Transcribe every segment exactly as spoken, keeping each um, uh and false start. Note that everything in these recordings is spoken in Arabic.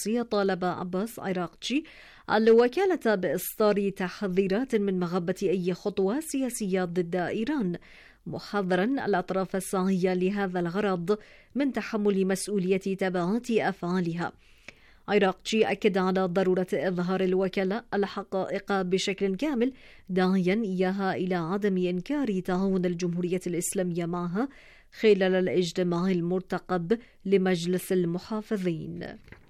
الروسي طالب عباس عراقجي الوكالة بإصدار تحذيرات من مغبة أي خطوة سياسية ضد إيران، محذرا الأطراف الساعية لهذا الغرض من تحمل مسؤولية تبعات أفعالها. عراقجي أكد على ضرورة إظهار الوكالة الحقائق بشكل كامل، داعيا إياها إلى عدم إنكار تعاون الجمهورية الإسلامية معها خلال الاجتماع المرتقب لمجلس المحافظين.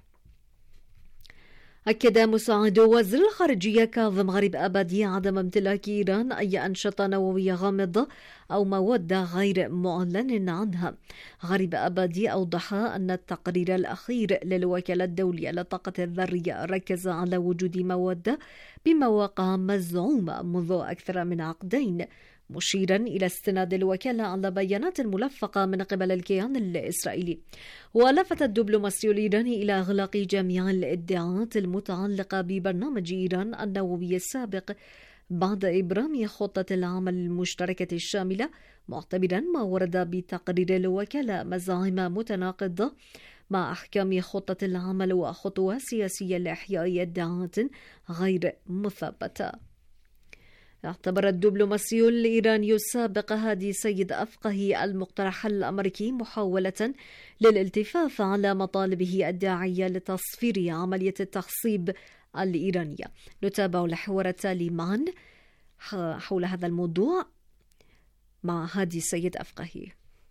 أكد مساعد وزير الخارجية كاظم غريب أبادي عدم امتلاك إيران أي أنشطة نووية غامضة أو مواد غير معلن عنها. غريب أبادي أوضح أن التقرير الأخير للوكالة الدولية للطاقة الذرية ركز على وجود مواد بمواقع مزعومة منذ أكثر من عقدين، مشيرا إلى استناد الوكالة على بيانات ملفقة من قبل الكيان الإسرائيلي. ولفت الدبلوماسي الإيراني إلى إغلاق جميع الادعاءات المتعلقة ببرنامج إيران النووي السابق بعد إبرام خطة العمل المشتركة الشاملة، معتبرا ما ورد بتقرير الوكالة مزاعم متناقضة مع أحكام خطة العمل وخطوة سياسية لإحياء ادعاءات غير مثبتة. اعتبر الدبلوماسي الإيراني السابق هادي سيد أفقهي المقترح الأمريكي محاولة للالتفاف على مطالبه الداعية لتصفير عملية التخصيب الإيرانية. نتابع الحوار التالي معا حول هذا الموضوع مع هادي سيد أفقهي.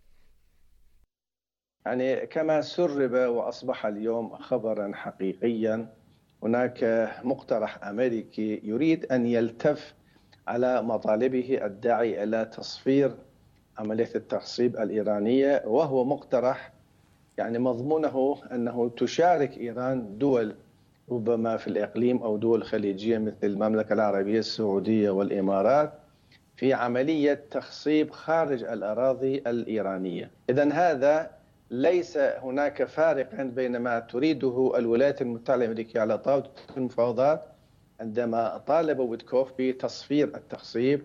يعني كما سرب وأصبح اليوم خبرا حقيقيا، هناك مقترح أمريكي يريد أن يلتف على مطالبه الداعي إلى تصفير عملية التخصيب الإيرانية، وهو مقترح يعني مضمونه أنه تشارك إيران دول ربما في الإقليم أو دول خليجية مثل المملكة العربية السعودية والإمارات في عملية تخصيب خارج الأراضي الإيرانية. إذن هذا ليس هناك فارقا بين ما تريده الولايات المتحدة الأمريكية على طاولة المفاوضات عندما طالب ويتكوف بتصفير التخصيب،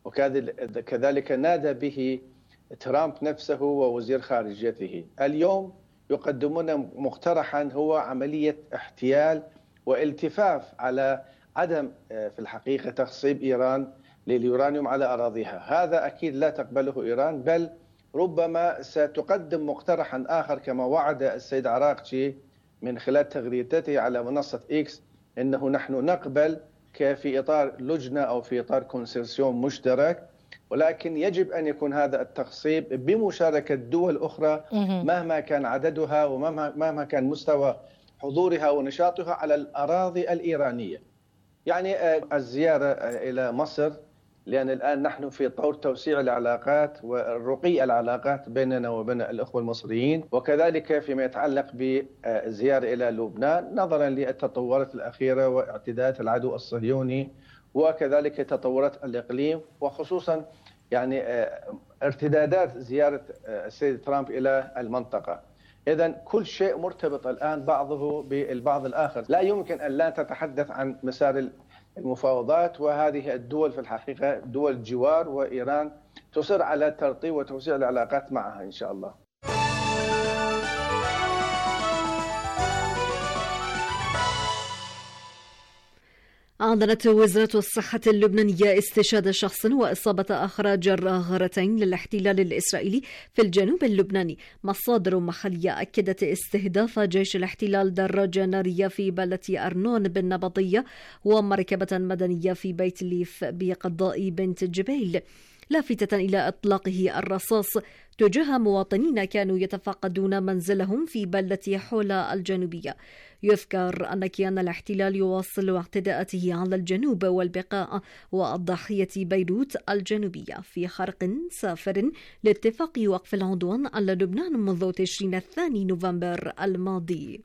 وكذلك نادى به ترامب نفسه ووزير خارجيته. اليوم يقدمون مقترحا هو عملية احتيال والتفاف على عدم في الحقيقة تخصيب إيران لليورانيوم على أراضيها. هذا أكيد لا تقبله إيران، بل ربما ستقدم مقترحا آخر كما وعد السيد عراقجي من خلال تغريدته على منصة إكس إنه نحن نقبل في إطار لجنة أو في إطار كونسورسيوم مشترك، ولكن يجب أن يكون هذا التخصيب بمشاركة دول أخرى مهما كان عددها ومهما كان مستوى حضورها ونشاطها على الأراضي الإيرانية. يعني الزيارة إلى مصر، لأن الآن نحن في طور توسيع العلاقات والرقي العلاقات بيننا وبين الأخوة المصريين، وكذلك فيما يتعلق بالزيارة إلى لبنان نظرا للتطورات الأخيرة واعتداءات العدو الصهيوني وكذلك تطورات الإقليم، وخصوصا يعني ارتدادات زيارة السيد ترامب إلى المنطقة. إذن كل شيء مرتبط الآن بعضه بالبعض الآخر، لا يمكن أن لا تتحدث عن مسار المفاوضات، وهذه الدول في الحقيقة دول جوار، وإيران تصر على ترطيب وتوسيع العلاقات معها إن شاء الله. أعلنت وزارة الصحة اللبنانية استشهاد شخص وإصابة آخر جراء غارتين للاحتلال الإسرائيلي في الجنوب اللبناني. مصادر محلية أكدت استهداف جيش الاحتلال دراجة نارية في بلدة أرنون بالنبطية ومركبة مدنية في بيت ليف بقضاء بنت جبيل، لافتة إلى إطلاقه الرصاص تجاه مواطنين كانوا يتفقدون منزلهم في بلدة حولا الجنوبية. يذكر أن كيان الاحتلال يواصل اعتداءاته على الجنوب والبقاع والضاحية بيروت الجنوبية في خرق سافر لاتفاق وقف العدوان على لبنان منذ تشرين الثاني نوفمبر الماضي.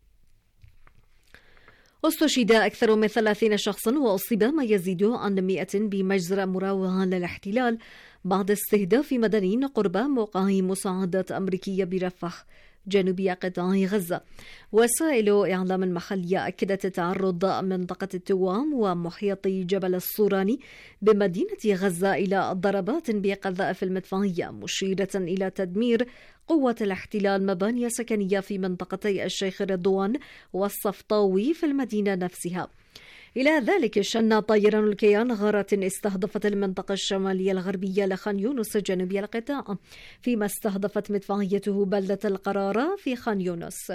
استشهد أكثر من ثلاثين شخصا وأصيب ما يزيد عن مئة بمجزرة مراوغة للاحتلال بعد استهداف مدنيين قرب موقع مساعدات أمريكية برفح جنوبي قطاع غزة. وسائل إعلام محلية أكدت تعرض منطقة التوام ومحيط جبل الصوراني بمدينة غزة إلى ضربات بقذائف المدفعية، مشيرة إلى تدمير قوة الاحتلال مباني سكنية في منطقتي الشيخ رضوان والصفطاوي في المدينة نفسها. إلى ذلك شن طيران الكيان غارات استهدفت المنطقة الشمالية الغربية لخان يونس جنوبي القطاع، فيما استهدفت مدفعيته بلدة القرارة في خان يونس.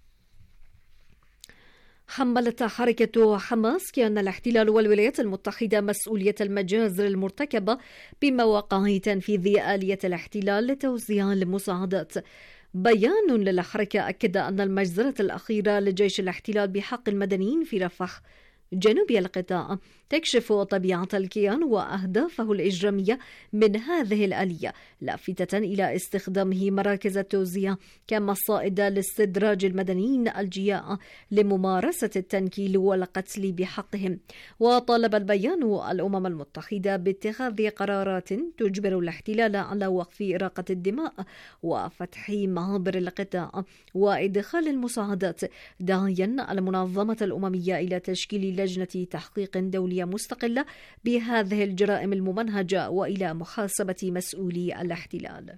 حملت حركة حماس كيان الاحتلال والولايات المتحدة مسؤولية المجازر المرتكبة بمواقع تنفيذ آلية الاحتلال لتوزيع المساعدات. بيان للحركة أكد أن المجزرة الأخيرة لجيش الاحتلال بحق المدنيين في رفح جنوبي القطاع تكشف طبيعة الكيان وأهدافه الإجرامية من هذه الآلية، لافتة إلى استخدامه مراكز التوزيع كمصائد لاستدراج المدنيين الجياع لممارسة التنكيل والقتل بحقهم. وطالب البيان الأمم المتحدة باتخاذ قرارات تجبر الاحتلال على وقف إراقة الدماء وفتح معابر القطاع وإدخال المساعدات، داعيا المنظمة الأممية إلى تشكيل لجنة تحقيق دولية مستقلة بهذه الجرائم الممنهجة وإلى محاسبة مسؤولي الاحتلال.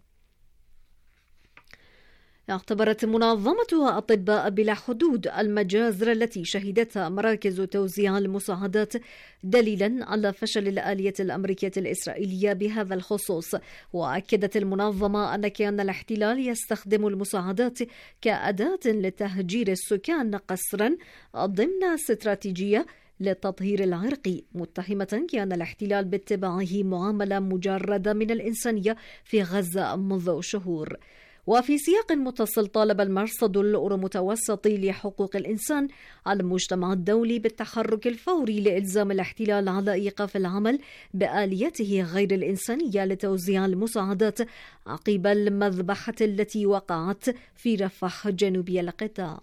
اعتبرت منظمة أطباء بلا حدود المجازر التي شهدتها مراكز توزيع المساعدات دليلا على فشل الآلية الأمريكية الإسرائيلية بهذا الخصوص. وأكدت المنظمة أن كيان الاحتلال يستخدم المساعدات كأداة لتهجير السكان قسرا ضمن استراتيجية للتطهير العرقي، متهمة كيان الاحتلال باتباعه معاملة مجردة من الإنسانية في غزة منذ شهور. وفي سياق متصل طالب المرصد الأورو-متوسطي لحقوق الإنسان على المجتمع الدولي بالتحرك الفوري لإلزام الاحتلال على إيقاف العمل بآليته غير الإنسانية لتوزيع المساعدات عقب المذبحة التي وقعت في رفح جنوبي القطاع.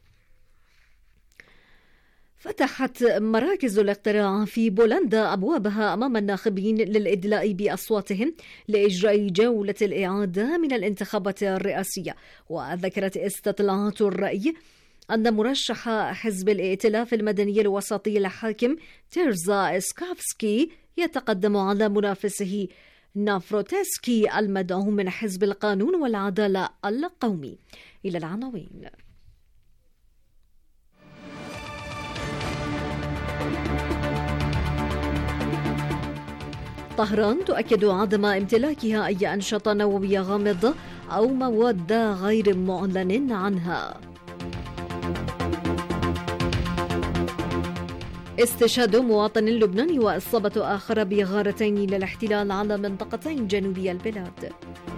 فتحت مراكز الاقتراع في بولندا أبوابها أمام الناخبين للإدلاء بأصواتهم لإجراء جولة الإعادة من الانتخابات الرئاسية. وذكرت استطلاعات الرأي أن مرشح حزب الائتلاف المدني الوسطي الحاكم تيرزا إسكافسكي يتقدم على منافسه نافروتسكي المدعوم من حزب القانون والعدالة القومي. إلى العناوين. طهران تؤكد عدم امتلاكها أي أنشطة نووية غامضة أو مواد غير معلن عنها. استشهاد مواطن لبناني وإصابة آخر بغارتين للاحتلال على منطقتين جنوبي البلاد.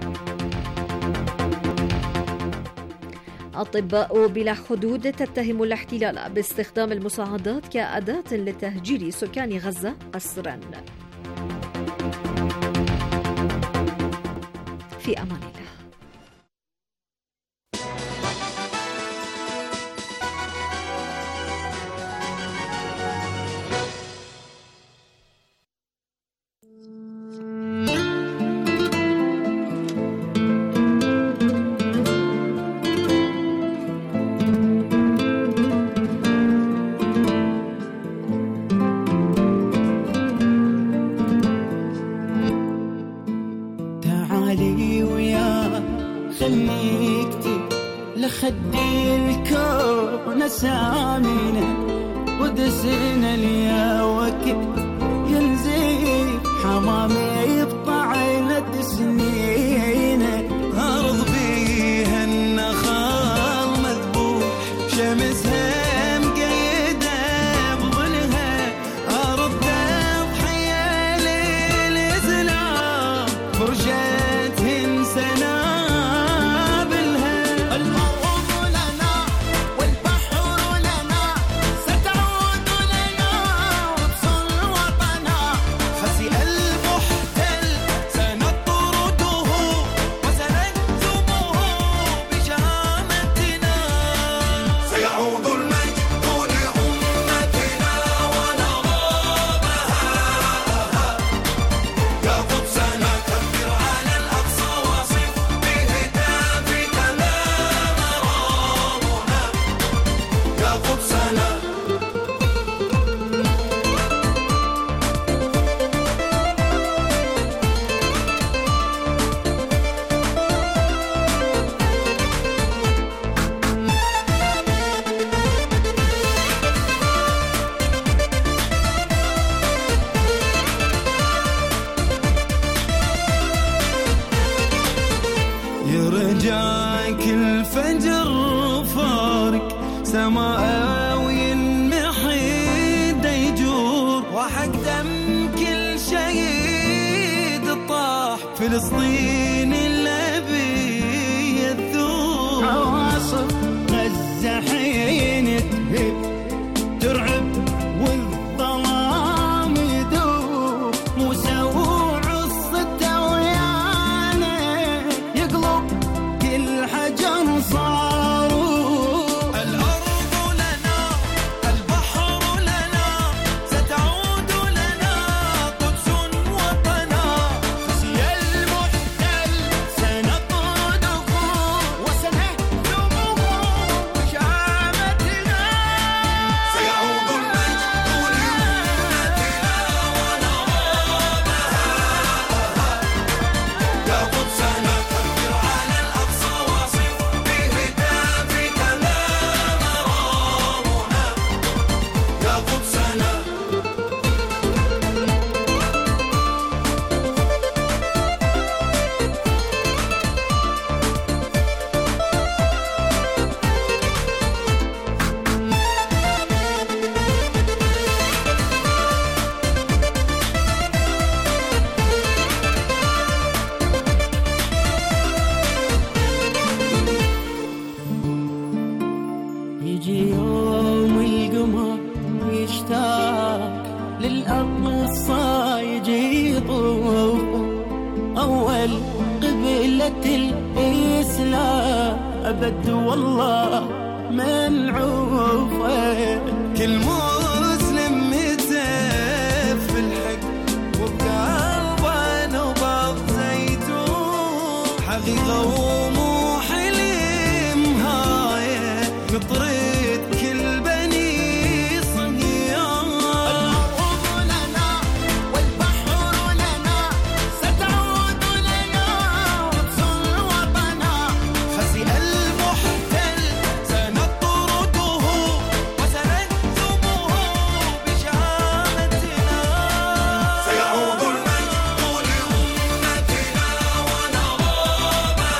أطباء بلا حدود تتهم الاحتلال باستخدام المساعدات كأداة لتهجير سكان غزة قسرا. في أمان الله. لخدي الكون سامينا ودسنا ليا وكت ينزيف حمامي بطعنة سنينه أرض بيها النخال مذبوح شمسها مقيدة بظلها أرض تضحية للإسلام فرجتهن سنة سماوي المحيد يجور، وحق دم كل شهيد طاح فلسطين الأبي الثور. عواصف غزة حين تهب ترعب والظلام يدور، موسى وعصته ويانا يقلب كل حجر صاروا. الأرض لنا البحر لنا ستعود لنا قدس وطنا، خزي المحتل سنطرده وسنهزمه بشهامتنا. سيعود المجد لأمتنا ونرامها، يا قدسنا كبر على الأقصى واصف بهتافك لا مرامنا، يا قدسنا. يجي يوم القمر يشتاق للأقصى، يجي يطوف أول قبلة الإسلام أبد والله منعوفة. كل مسلم متف الحق وبقلبه نبض زيتون، حقيقة ومو حلم هاي نطرد كل بني صهيون. الأرض لنا والبحر لنا ستعود لنا قدس وطنا، خزي المحتل سنطرده وسنهزمه بشهامتنا. سيعود المجد لأمتنا ونرامها،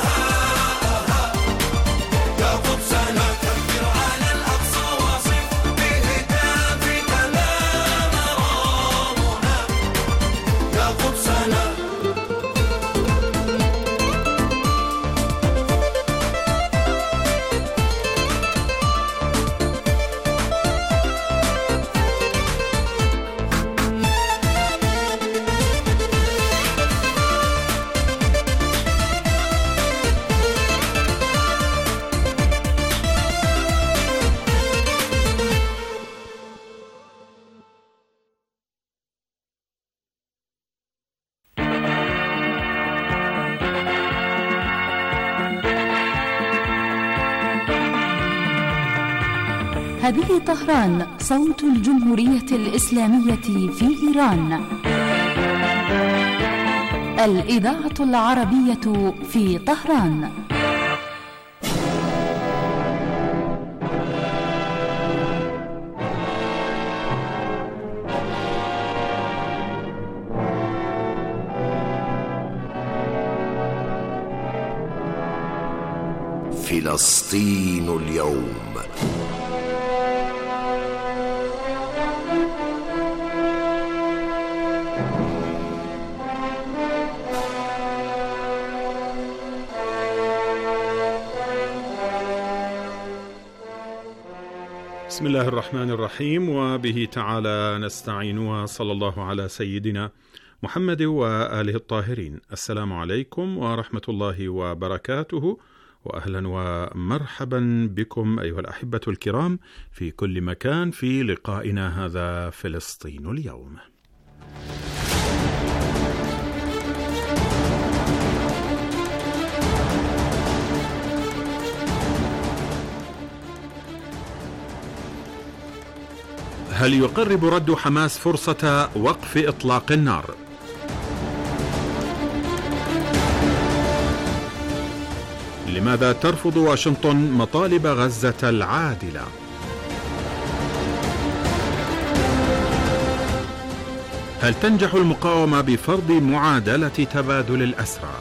يا قدسنا كبر على الأقصى واصف بهتافك لا مرامنا، يا قدسنا. هذه طهران، صوت الجمهورية الإسلامية في إيران. الإذاعة العربية في طهران. فلسطين اليوم. بسم الله الرحمن الرحيم، وبه تعالى نستعين، وصلى الله على سيدنا محمد وآله الطاهرين. السلام عليكم ورحمة الله وبركاته، وأهلا ومرحبا بكم أيها الأحبة الكرام في كل مكان في لقائنا هذا فلسطين اليوم. هل يقرب رد حماس فرصة وقف إطلاق النار؟ لماذا ترفض واشنطن مطالب غزة العادلة؟ هل تنجح المقاومة بفرض معادلة تبادل الأسرى؟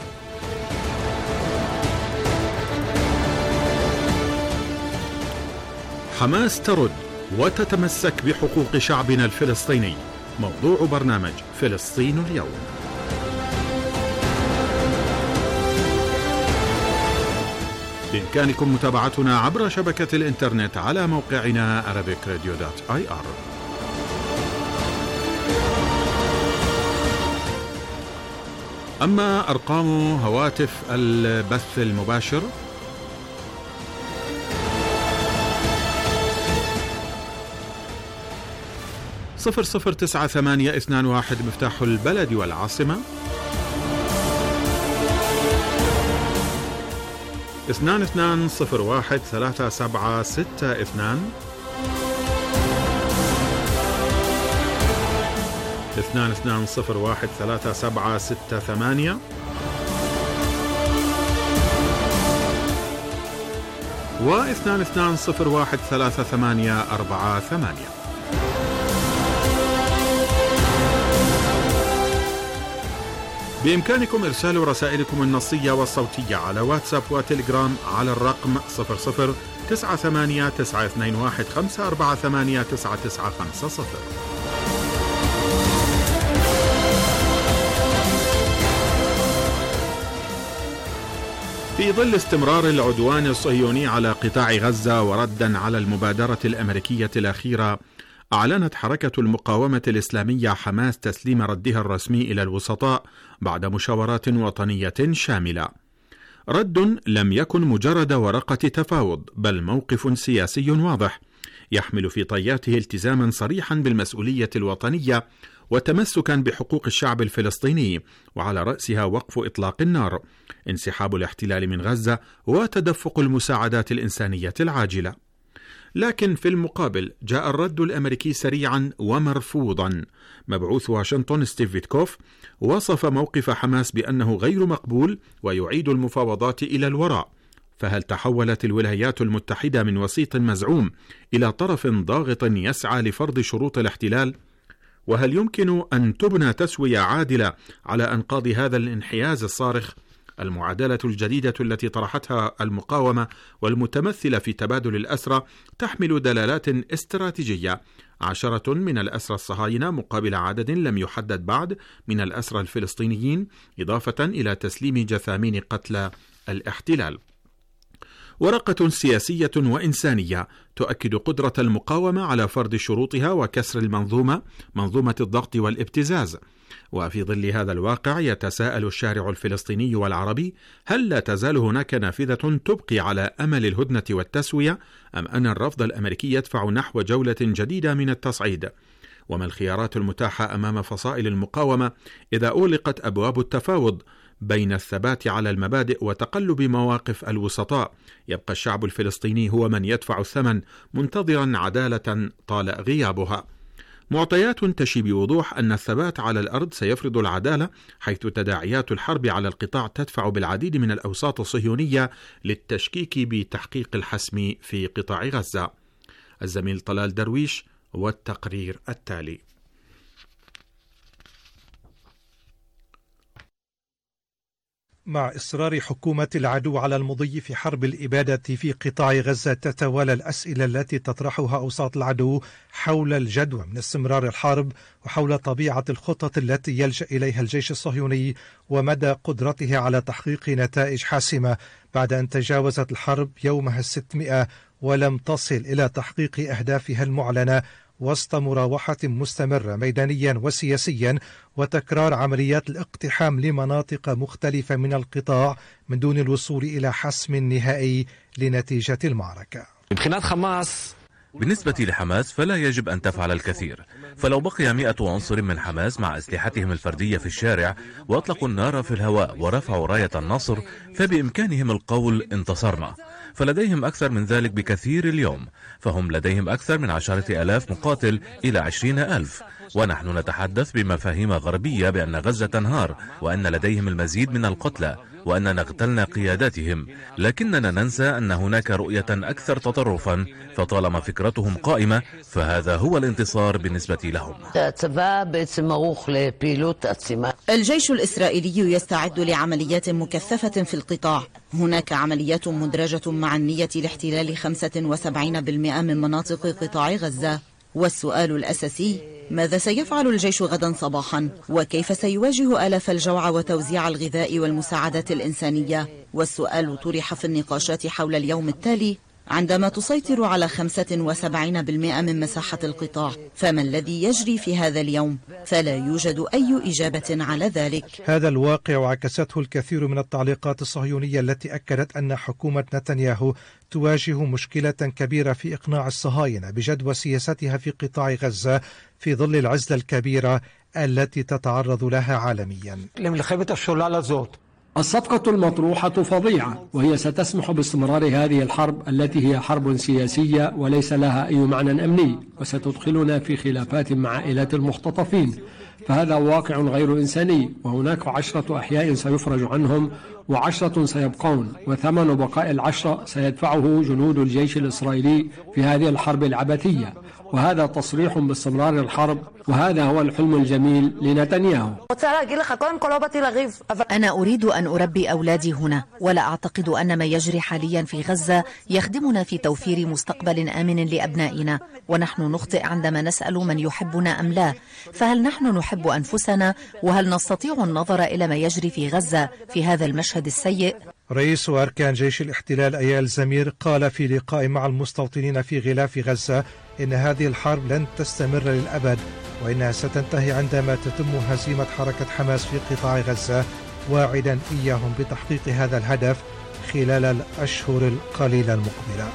حماس ترد وتتمسك بحقوق شعبنا الفلسطيني. موضوع برنامج فلسطين اليوم. بإمكانكم متابعتنا عبر شبكة الإنترنت على موقعنا arabic radio dot i r. أما أرقام هواتف البث المباشر صفر صفر تسعة ثمانية اثنان واحد مفتاح البلد والعاصمة، اثنان اثنان صفر واحد ثلاثة سبعة ستة اثنان، اثنان اثنان صفر واحد ثلاثة سبعة ستة ثمانية، واثنان اثنان صفر واحد ثلاثة ثمانية أربعة ثمانية. بإمكانكم إرسال رسائلكم النصية والصوتية على واتساب وتليجرام على الرقم صفر صفر تسعة ثمانية تسعة اثنين واحد خمسة أربعة ثمانية تسعة تسعة خمسة صفر. في ظل استمرار العدوان الصهيوني على قطاع غزة وردا على المبادرة الأمريكية الأخيرة، أعلنت حركة المقاومة الإسلامية حماس تسليم ردها الرسمي إلى الوسطاء بعد مشاورات وطنية شاملة. رد لم يكن مجرد ورقة تفاوض، بل موقف سياسي واضح يحمل في طياته التزاما صريحا بالمسؤولية الوطنية وتمسكا بحقوق الشعب الفلسطيني، وعلى رأسها وقف إطلاق النار، انسحاب الاحتلال من غزة، وتدفق المساعدات الإنسانية العاجلة. لكن في المقابل جاء الرد الأمريكي سريعا ومرفوضا. مبعوث واشنطن ستيف ويتكوف وصف موقف حماس بأنه غير مقبول ويعيد المفاوضات إلى الوراء. فهل تحولت الولايات المتحدة من وسيط مزعوم إلى طرف ضاغط يسعى لفرض شروط الاحتلال؟ وهل يمكن أن تبنى تسوية عادلة على أنقاض هذا الانحياز الصارخ؟ المعادلة الجديدة التي طرحتها المقاومة والمتمثلة في تبادل الأسرى تحمل دلالات استراتيجية: عشرة من الأسرى الصهاينة مقابل عدد لم يحدد بعد من الأسرى الفلسطينيين، إضافة إلى تسليم جثامين قتلى الاحتلال. ورقة سياسية وإنسانية تؤكد قدرة المقاومة على فرض شروطها وكسر المنظومة، منظومة الضغط والابتزاز. وفي ظل هذا الواقع يتساءل الشارع الفلسطيني والعربي: هل لا تزال هناك نافذة تبقي على أمل الهدنة والتسوية، أم أن الرفض الأمريكي يدفع نحو جولة جديدة من التصعيد؟ وما الخيارات المتاحة أمام فصائل المقاومة إذا أغلقت أبواب التفاوض بين الثبات على المبادئ وتقلب مواقف الوسطاء؟ يبقى الشعب الفلسطيني هو من يدفع الثمن، منتظرا عدالة طال غيابها. معطيات تشي بوضوح أن الثبات على الأرض سيفرض العدالة، حيث تداعيات الحرب على القطاع تدفع بالعديد من الأوساط الصهيونية للتشكيك بتحقيق الحسم في قطاع غزة. الزميل طلال درويش والتقرير التالي. مع إصرار حكومة العدو على المضي في حرب الإبادة في قطاع غزة، تتوالى الأسئلة التي تطرحها أوساط العدو حول الجدوى من استمرار الحرب، وحول طبيعة الخطط التي يلجأ إليها الجيش الصهيوني، ومدى قدرته على تحقيق نتائج حاسمة بعد أن تجاوزت الحرب يومها الستمائة ولم تصل إلى تحقيق أهدافها المعلنة، وسط مراوحة مستمرة ميدانيا وسياسيا، وتكرار عمليات الاقتحام لمناطق مختلفة من القطاع من دون الوصول إلى حسم نهائي لنتيجة المعركة. بالنسبة لحماس فلا يجب أن تفعل الكثير، فلو بقي مئة عنصر من حماس مع أسلحتهم الفردية في الشارع وأطلقوا النار في الهواء ورفعوا راية النصر، فبإمكانهم القول انتصرنا. فلديهم أكثر من ذلك بكثير اليوم، فهم لديهم أكثر من عشرة ألاف مقاتل إلى عشرين ألف، ونحن نتحدث بمفاهيم غربية بأن غزة تنهار وأن لديهم المزيد من القتلى، وأننا اغتلنا قياداتهم، لكننا ننسى أن هناك رؤية أكثر تطرفا، فطالما فكرتهم قائمة فهذا هو الانتصار بالنسبة لهم. الجيش الإسرائيلي يستعد لعمليات مكثفة في القطاع. هناك عمليات مدرجة مع النية لاحتلال خمسة وسبعين بالمئة من مناطق قطاع غزة. والسؤال الأساسي: ماذا سيفعل الجيش غدا صباحا؟ وكيف سيواجه آلاف الجوع وتوزيع الغذاء والمساعدات الإنسانية؟ والسؤال طرح في النقاشات حول اليوم التالي عندما تسيطر على خمسة وسبعين بالمئة من مساحة القطاع. فما الذي يجري في هذا اليوم؟ فلا يوجد أي إجابة على ذلك. هذا الواقع عكسته الكثير من التعليقات الصهيونية التي أكدت أن حكومة نتنياهو تواجه مشكلة كبيرة في إقناع الصهاينة بجدوى سياستها في قطاع غزة في ظل العزلة الكبيرة التي تتعرض لها عالميا. الصفقة المطروحة فظيعة، وهي ستسمح باستمرار هذه الحرب التي هي حرب سياسية وليس لها أي معنى أمني، وستدخلنا في خلافات مع عائلات المختطفين، فهذا واقع غير إنساني. وهناك عشرة أحياء سيفرج عنهم وعشرة سيبقون، وثمن بقاء العشرة سيدفعه جنود الجيش الإسرائيلي في هذه الحرب العبثية، وهذا تصريح باستمرار الحرب، وهذا هو الحلم الجميل لنتنياهو. أنا أريد أن أربي أولادي هنا، ولا أعتقد أن ما يجري حاليا في غزة يخدمنا في توفير مستقبل آمن لأبنائنا. ونحن نخطئ عندما نسأل من يحبنا أم لا، فهل نحن نحب أنفسنا؟ وهل نستطيع النظر إلى ما يجري في غزة في هذا المشهد السيء؟ رئيس أركان جيش الاحتلال أيال زمير قال في لقاء مع المستوطنين في غلاف غزة إن هذه الحرب لن تستمر للأبد، وإنها ستنتهي عندما تتم هزيمة حركة حماس في قطاع غزة، واعدا إياهم بتحقيق هذا الهدف خلال الأشهر القليلة المقبلة.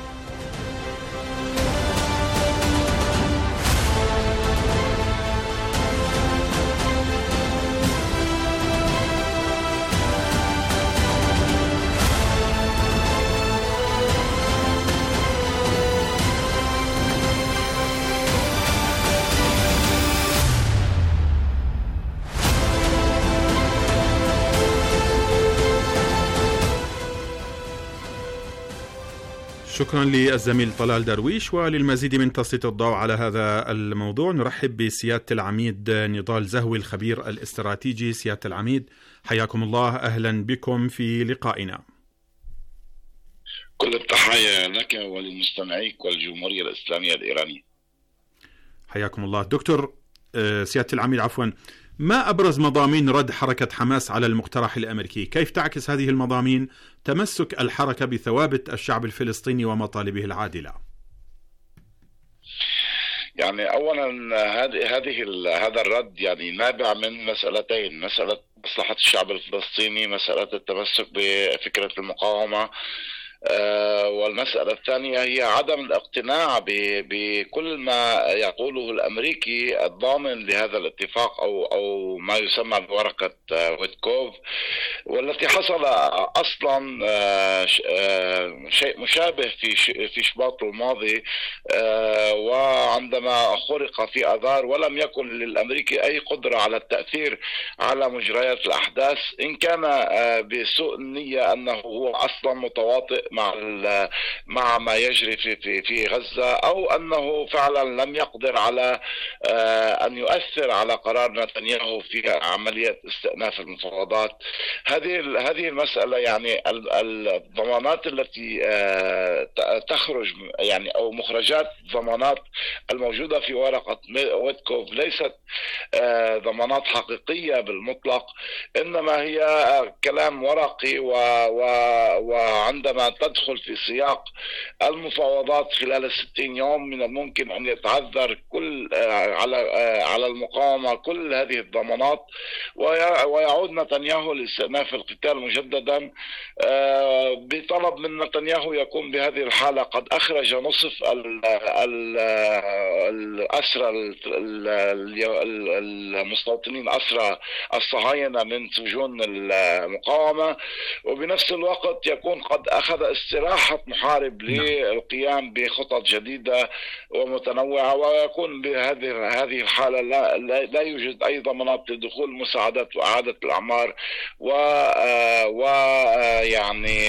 شكرا للزميل طلال درويش. وللمزيد من تسليط الضوء على هذا الموضوع نرحب بسيادة العميد نضال زهوي الخبير الاستراتيجي. سيادة العميد حياكم الله، أهلا بكم في لقائنا. كل التحايا لك ولمستمعيك والجمهورية الإسلامية الإيرانية. حياكم الله. دكتور سيادة العميد، عفوا، ما أبرز مضامين رد حركة حماس على المقترح الأمريكي؟ كيف تعكس هذه المضامين تمسك الحركة بثوابت الشعب الفلسطيني ومطالبه العادلة؟ يعني أولا هذه هذه هذا الرد يعني نابع من مسألتين: مسألة مصلحة الشعب الفلسطيني، مسألة التمسك بفكرة المقاومة، آه والمسألة الثانية هي عدم الاقتناع بكل ما يقوله الأمريكي الضامن لهذا الاتفاق أو أو ما يسمى بورقة آه ويتكوف، والتي حصل أصلا آه آه شيء مشابه في في شباط الماضي، آه وعندما خرق في آذار، ولم يكن للأمريكي أي قدرة على التأثير على مجريات الأحداث، إن كان آه بسوء النية أنه هو أصلا متواطئ مع مع ما يجري في في في غزة، أو أنه فعلا لم يقدر على أن يؤثر على قرار نتنياهو في عملية استئناف المفاوضات. هذه هذه المسألة يعني الضمانات التي تخرج يعني أو مخرجات الضمانات الموجودة في ورقة ويتكوف ليست ضمانات حقيقية بالمطلق، إنما هي كلام ورقي، وعندما تدخل في سياق المفاوضات خلال الستين يوم من الممكن أن يتعذر كل على على المقاومة كل هذه الضمانات، ويعود نتنياهو لاستئناف القتال مجددا بطلب من نتنياهو يكون بهذه الحالة قد أخرج نصف الأسرى المستوطنين أسرى الصهاينة من سجون المقاومة، وبنفس الوقت يكون قد أخذ استراحة محارب للقيام بخطط جديدة ومتنوعة، ويكون بهذه هذه الحالة لا, لا يوجد أي ضمانات لدخول المساعدات وإعادة الأعمار ويعني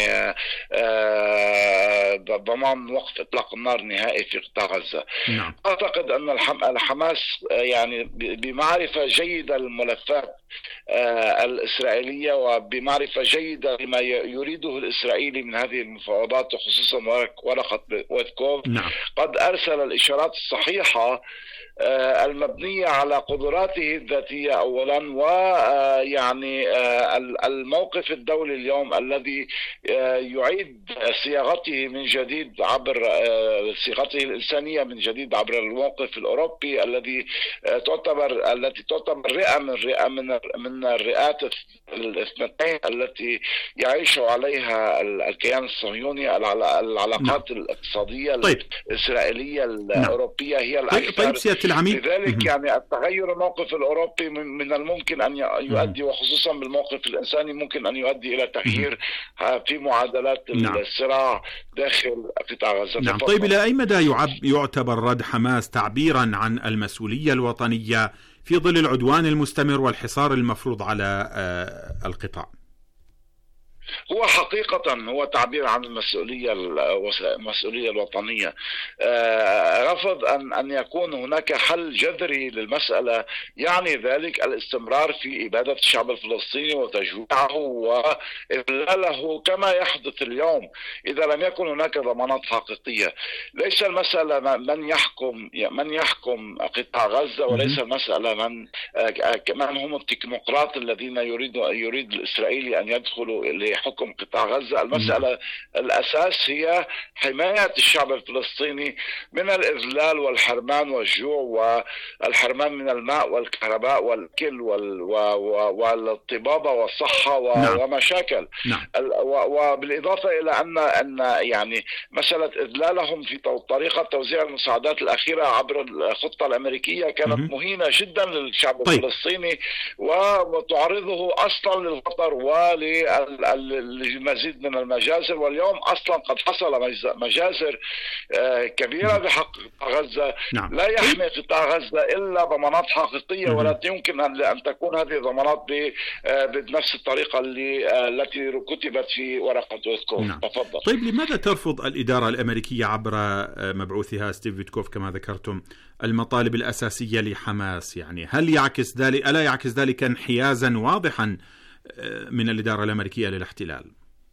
ضمان وقف إطلاق النار نهائي في قطاع غزة. نعم. أعتقد أن الحماس يعني بمعرفة جيدة للملفات الإسرائيلية وبمعرفة جيدة لما يريده الإسرائيلي من هذه المفاوضات، وخصوصا ورقة ويتكوف. نعم. قد أرسل الإشارات الصحيحة المبنية على قدراته الذاتية أولا، ويعني الموقف الدولي اليوم الذي يعيد صياغته من جديد عبر صياغته الإنسانية من جديد عبر الموقف الأوروبي الذي تعتبر التي تعتبر رئة من رئة من من الرئات الاثنتين التي يعيش عليها الكيان الصهيوني. العلاقات نعم. الاقتصادية طيب. الإسرائيلية الأوروبية هي الأكثر. طيب العميد. لذلك يعني التغير الموقف الأوروبي من الممكن أن يؤدي، وخصوصا بالموقف الإنساني، ممكن أن يؤدي إلى تغيير في معادلات نعم. الصراع داخل قطاع غزة. نعم. طيب إلى أي مدى يعتبر رد حماس تعبيرا عن المسؤولية الوطنية في ظل العدوان المستمر والحصار المفروض على القطاع؟ هو حقيقة هو تعبير عن المسؤولية المسؤولية الوطنية. رفض أن أن يكون هناك حل جذري للمسألة يعني ذلك الاستمرار في إبادة الشعب الفلسطيني وتجويعه وإذلاله كما يحدث اليوم إذا لم يكن هناك ضمانات حقيقية. ليس المسألة من يحكم من يحكم قطاع غزة، وليس المسألة من من هم التكنوقراط الذين يريد يريد الإسرائيلي أن يدخلوا حكم قطاع غزة. المسألة الأساس هي حماية الشعب الفلسطيني من الإذلال والحرمان والجوع والحرمان من الماء والكهرباء والأكل والطبابة والصحة ومشاكل. نعم. وبالإضافة إلى أن أن يعني مسألة إذلالهم في طريقة توزيع المساعدات الأخيرة عبر الخطة الأمريكية كانت م- مهينة جدا للشعب طيب. الفلسطيني، وتعرضه أصلا للخطر ول لمزيد من المجازر. واليوم أصلا قد حصل مجازر كبيرة بحق قطاع غزة. نعم. لا يحمي قطاع غزة إلا ضمانات حقيقية، ولا يمكن أن تكون هذه الضمانات بنفس الطريقة اللي التي كتبت في ورقة ويتكوف. نعم. تفضل. طيب لماذا ترفض الإدارة الأمريكية عبر مبعوثها ستيف ويتكوف كما ذكرتم المطالب الأساسية لحماس؟ يعني هل يعكس ذلك ألا يعكس ذلك انحيازا واضحا من الإدارة الأمريكية للاحتلال؟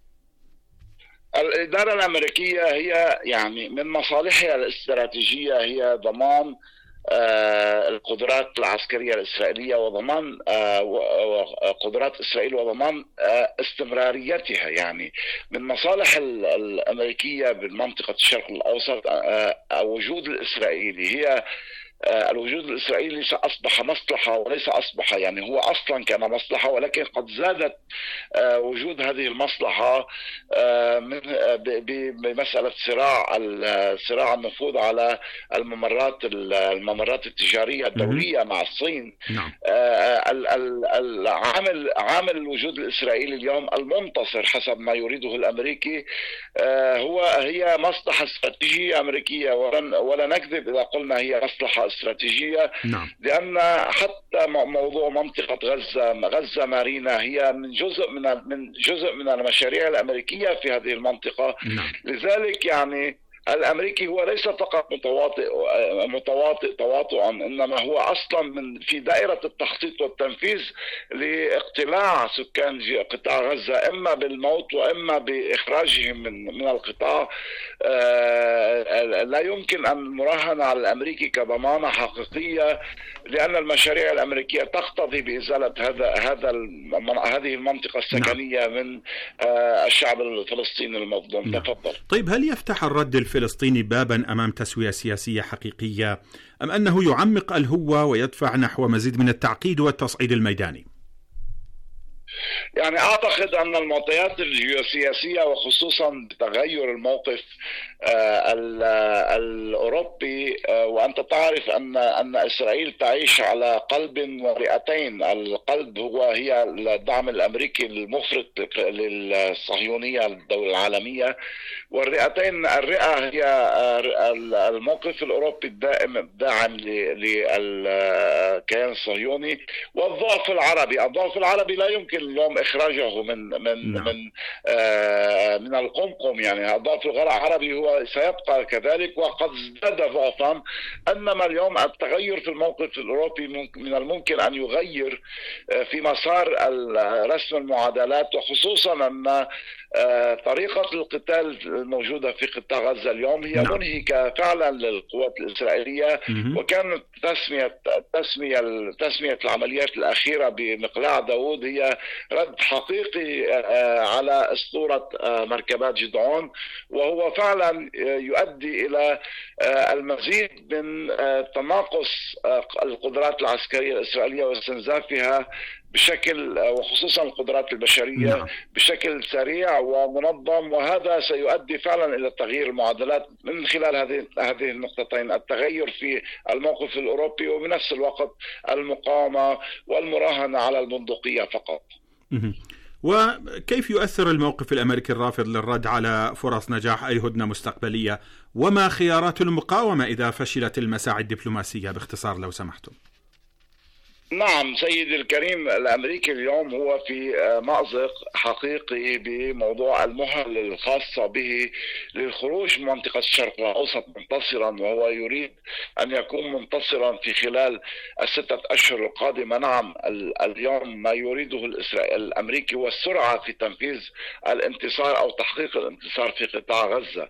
الإدارة الأمريكية هي يعني من مصالحها الاستراتيجية هي ضمان آه القدرات العسكرية الإسرائيلية وضمان آه قدرات إسرائيل وضمان آه استمراريتها. يعني من مصالح الأمريكية بالمنطقة الشرق الأوسط آه وجود الإسرائيلي هي الوجود الإسرائيلي ليس أصبح مصلحة وليس أصبح يعني هو أصلا كان مصلحة، ولكن قد زادت وجود هذه المصلحة بمسألة صراع صراع النفوذ على الممرات الممرات التجارية الدولية مع الصين. نعم. العامل عامل الوجود الإسرائيلي اليوم المنتصر حسب ما يريده الأمريكي هو هي مصلحة استراتيجية أمريكية، ولا نكذب إذا قلنا هي مصلحة استراتيجية. نعم. لأن حتى موضوع منطقة غزة غزة مارينا هي من جزء من من جزء من المشاريع الأمريكية في هذه المنطقة. نعم. لذلك يعني الأمريكي هو ليس فقط متواطئ متواطئ تواطؤا، إنما هو أصلا من في دائرة التخطيط والتنفيذ لاقتلاع سكان قطاع غزة إما بالموت وإما بإخراجهم من من القطاع. لا يمكن أن نراهن على الأمريكي كضمانة حقيقية، لأن المشاريع الأمريكية تقتضي بإزالة هذا هذا هذه المنطقة السكنية من الشعب الفلسطيني المظلوم. تفضل. طيب هل يفتح الرد الفلسطيني بابا أمام تسوية سياسية حقيقية، أم أنه يعمق الهوة ويدفع نحو مزيد من التعقيد والتصعيد الميداني؟ يعني أعتقد أن المعطيات الجيوسياسية وخصوصا تغير الموقف الأوروبي، وأنت تعرف أن أن إسرائيل تعيش على قلب ورئتين. القلب هو هي الدعم الأمريكي المفرط للصهيونية الدولة العالمية، والرئتين الرئة هي الموقف الأوروبي الدائم الداعم للكيان الصهيوني، والضعف العربي. الضعف العربي لا يمكن اليوم إخراجه من من نعم. من آه من القمقم. يعني الضعف العربي هو سيبقى كذلك وقد ازداد ضعفا، انما اليوم التغير في الموقف الاوروبي من الممكن ان يغير في مسار رسم المعادلات، وخصوصا ان طريقة القتال الموجودة في قطاع غزة اليوم هي نعم. منهكة فعلا للقوات الإسرائيلية، م- وكانت تسمية تسمية تسمية العمليات الأخيرة بمقلاع داوود هي رد حقيقي على أسطورة مركبات جدعون، وهو فعلا يؤدي إلى المزيد من تناقص القدرات العسكرية الإسرائيلية واستنزافها بشكل، وخصوصا القدرات البشرية نعم. بشكل سريع ومنظم، وهذا سيؤدي فعلا إلى تغيير المعادلات من خلال هذه هذه النقطتين: التغير في الموقف الأوروبي، وبنفس الوقت المقاومة والمراهنة على البندقية فقط. وكيف يؤثر الموقف الأمريكي الرافض للرد على فرص نجاح أي هدنة مستقبلية؟ وما خيارات المقاومة إذا فشلت المساعي الدبلوماسية؟ باختصار لو سمحتم. نعم سيدي الكريم، الأمريكي اليوم هو في مأزق حقيقي بموضوع المهل الخاصة به للخروج من منطقة الشرق الأوسط منتصرا، وهو يريد أن يكون منتصرا في خلال الستة أشهر القادمة. نعم اليوم ما يريده الأمريكي هو السرعة في تنفيذ الانتصار أو تحقيق الانتصار في قطاع غزة.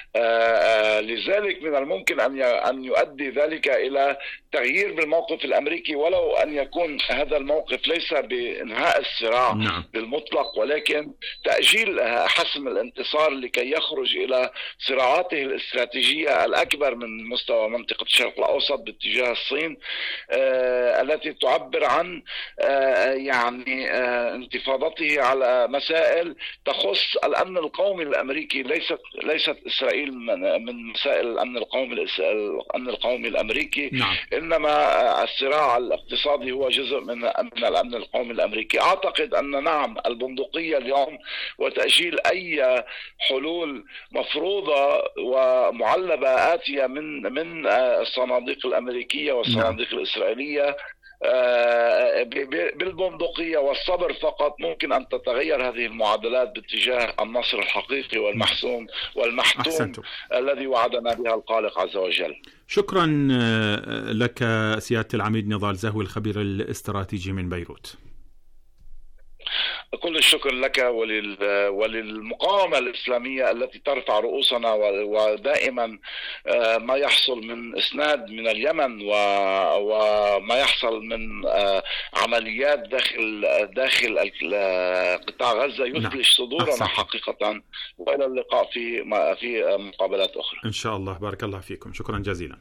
لذلك من الممكن أن يؤدي ذلك إلى تغيير بالموقف الأمريكي، ولو أن يكون هذا الموقف ليس بإنهاء الصراع نعم. بالمطلق، ولكن تأجيل حسم الانتصار لكي يخرج إلى صراعاته الاستراتيجية الأكبر من مستوى منطقة الشرق الأوسط باتجاه الصين، آه التي تعبر عن آه يعني آه انتفاضته على مسائل تخص الأمن القومي الأمريكي، ليست ليست إسرائيل من, من مسائل الأمن القومي الأمن القومي الأمريكي نعم. إنما الصراع الاقتصادي هو جزء من من الأمن القومي الأمريكي. أعتقد أن نعم البندقية اليوم وتأجيل أي حلول مفروضة ومعلبة آتية من من الصناديق الأمريكية والصناديق نعم. الإسرائيلية بالبندقية والصبر فقط ممكن أن تتغير هذه المعادلات باتجاه النصر الحقيقي والمحسوم والمحتوم أحسنتم. الذي وعدنا بها الخالق عز وجل. شكرا لك سيادة العميد نضال زهوي الخبير الاستراتيجي من بيروت. كل الشكر لك ولل... وللمقاومة الإسلامية التي ترفع رؤوسنا، ودائما ما يحصل من إسناد من اليمن و... وما يحصل من عمليات داخل داخل قطاع غزة يثلج صدورنا حقيقة. وإلى اللقاء في في مقابلات أخرى إن شاء الله. بارك الله فيكم، شكرا جزيلا.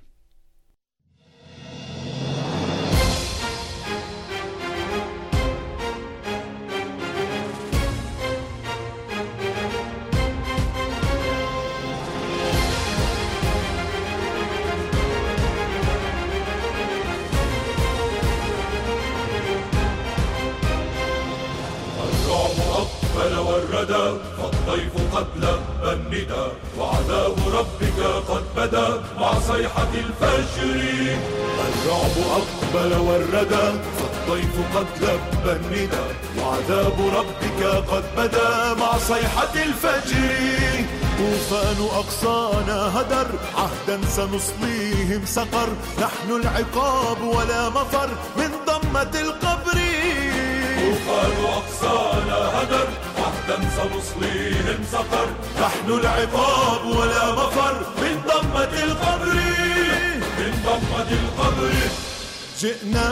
والردى فالضيف قد لبى الندى، وعذاب ربك قد بدا مع صيحة الفجر. الرعب أقبل والردى فالضيف قد لبى الندى، وعذاب ربك قد بدا مع صيحة الفجر. طوفان أقصانا هدر عهدا سنصليهم سقر، نحن العقاب ولا مفر من ضمة القبر. طوفان أقصانا هدر عهدا سنصليهم سقر، نحن العقاب ولا مفر من ضمة القبر من ضمة القبر. جئنا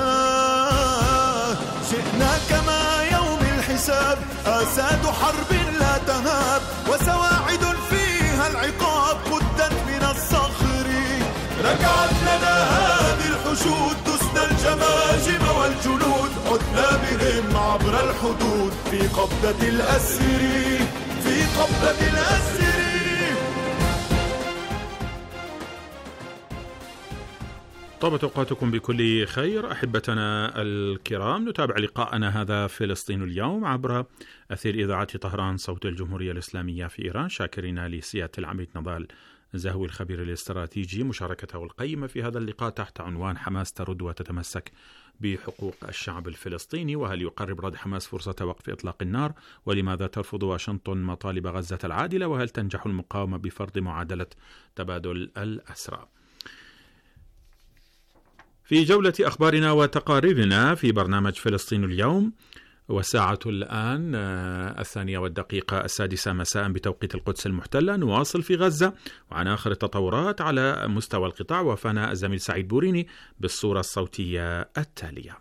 جئنا كما يوم الحساب، آساد حرب لا تهاب، وسواعد فيها العقاب مدت من الصخر. ركعت لنا هذه الحشود تسنى الجماجم والجنود، عدنا بهم عبر الحدود في قبضة الأسر، في قبضة الأسر. طابت أوقاتكم بكل خير أحبتنا الكرام. نتابع لقاءنا هذا فلسطين اليوم عبر أثير إذاعة طهران صوت الجمهورية الإسلامية في إيران، شاكرين لسيادة العميد نضال زهوي الخبير الاستراتيجي مشاركته القيمة في هذا اللقاء تحت عنوان حماس ترد وتتمسك بحقوق الشعب الفلسطيني، وهل يقرب رد حماس فرصة وقف إطلاق النار؟ ولماذا ترفض واشنطن مطالب غزة العادلة؟ وهل تنجح المقاومة بفرض معادلة تبادل الأسرى؟ في جولة أخبارنا وتقاريرنا في برنامج فلسطين اليوم، والساعة الآن الثانية والدقيقة السادسة مساء بتوقيت القدس المحتلة، نواصل في غزة وعن آخر التطورات على مستوى القطاع، وفانا الزميل سعيد بوريني بالصورة الصوتية التالية.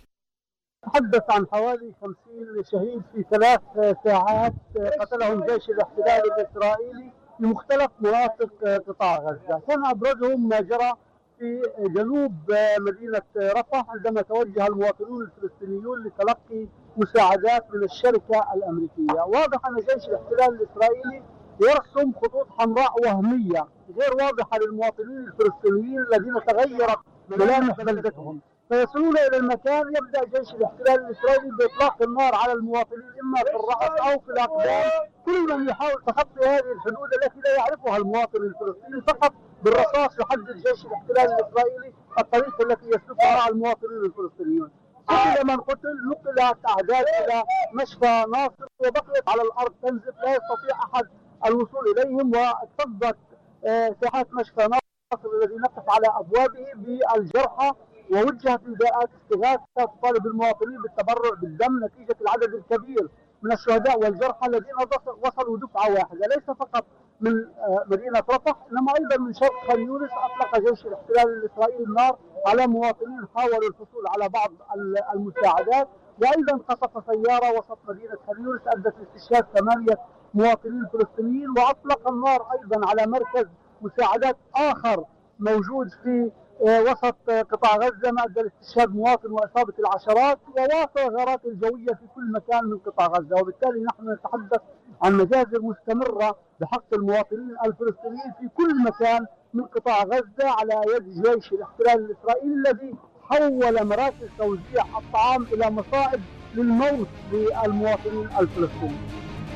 تحدث عن حوالي خمسين شهيد في ثلاث ساعات قتلهم جيش الاحتلال الإسرائيلي في مختلف مناطق قطاع غزة. كان أبرزهم ما جرى في جنوب مدينة رفح عندما توجه المواطنون الفلسطينيون لتلقي مساعدات من الشركة الأمريكية. واضح أن جيش الاحتلال الإسرائيلي يرسم خطوط حمراء وهمية غير واضحة للمواطنين الفلسطينيين الذين تغيرت ملامح بلدتهم، فيصلون إلى المكان يبدأ جيش الاحتلال الإسرائيلي بإطلاق النار على المواطنين إما في الرأس أو في الأقدام. كل من يحاول تخطي هذه الحدود التي لا يعرفها المواطن الفلسطيني فقط بالرصاص يحدد جيش الاحتلال الإسرائيلي الطريق التي يسلكها مع المواطنين الفلسطينيون. قتل من قتل، نقلت أعداد إلى مشفى ناصر وبقيت على الأرض تنزف، لا يستطيع أحد الوصول إليهم، واتصدت ساحات مشفى ناصر الذي نقف على أبوابه بالجرحى، ووجهت نداءات استغاثة تطالب المواطنين بالتبرع بالدم نتيجة العدد الكبير من الشهداء والجرحى الذين وصلوا دفعة واحدة، ليس فقط من مدينة رفح إنما أيضا من شرق خان يونس. أطلق جيش الاحتلال الإسرائيلي النار على مواطنين حاولوا الحصول على بعض المساعدات، وأيضا قصف سيارة وسط مدينة خان يونس أدت لاستشهاد ثمانية مواطنين فلسطينيين، وأطلق النار أيضا على مركز مساعدات آخر موجود في وسط قطاع غزة ما أدى لاستشهاد مواطن وإصابة العشرات، وواصل الغارات الجوية في كل مكان من قطاع غزة. وبالتالي نحن نتحدث عن مجازر مستمرة بحق المواطنين الفلسطينيين في كل مكان من قطاع غزة على يد جيش الاحتلال الإسرائيلي الذي حول مراكز توزيع الطعام إلى مصائد للموت للمواطنين الفلسطينيين.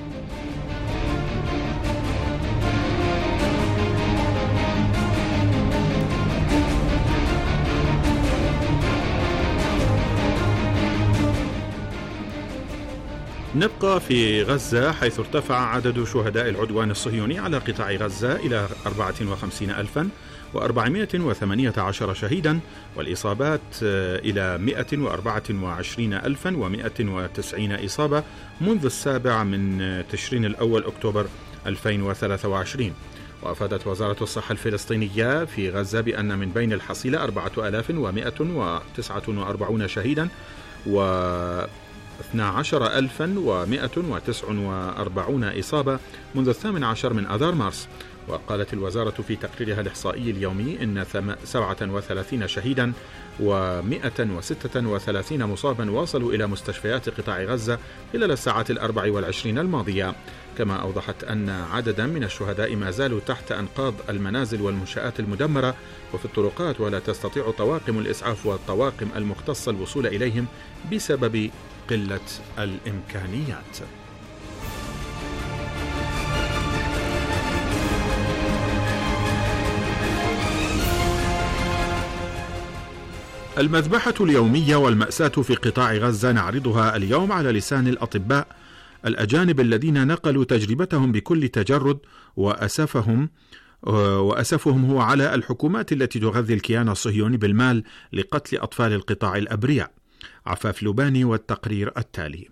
نبقى في غزة حيث ارتفع عدد شهداء العدوان الصهيوني على قطاع غزة إلى أربعة وخمسين ألفا وأربعمائة وثمانية عشر شهيدا، والإصابات إلى مائة وأربعة وعشرين ألفا ومائة وتسعين إصابة منذ السابع من تشرين الأول أكتوبر ألفين وثلاثة وعشرين. وأفادت وزارة الصحة الفلسطينية في غزة بأن من بين الحصيلة أربعة آلاف ومائة وتسعة وأربعين شهيدا و اثنا عشر ألفا ومائة وتسعة وأربعين إصابة منذ الثامن عشر من أذار مارس. وقالت الوزارة في تقريرها الإحصائي اليومي إن سبعة وثلاثين شهيدا ومائة وستة وثلاثين مصابا واصلوا إلى مستشفيات قطاع غزة خلال الساعات الأربع والعشرين الماضية. كما أوضحت أن عددا من الشهداء ما زالوا تحت أنقاض المنازل والمنشآت المدمرة وفي الطرقات، ولا تستطيع طواقم الإسعاف والطواقم المختصة الوصول إليهم بسبب قلة الإمكانيات. المذبحة اليومية والمأساة في قطاع غزة نعرضها اليوم على لسان الأطباء الأجانب الذين نقلوا تجربتهم بكل تجرد، وأسفهم وأسفهم هو على الحكومات التي تغذي الكيان الصهيوني بالمال لقتل أطفال القطاع الأبرياء. عفاف لباني والتقرير التالي.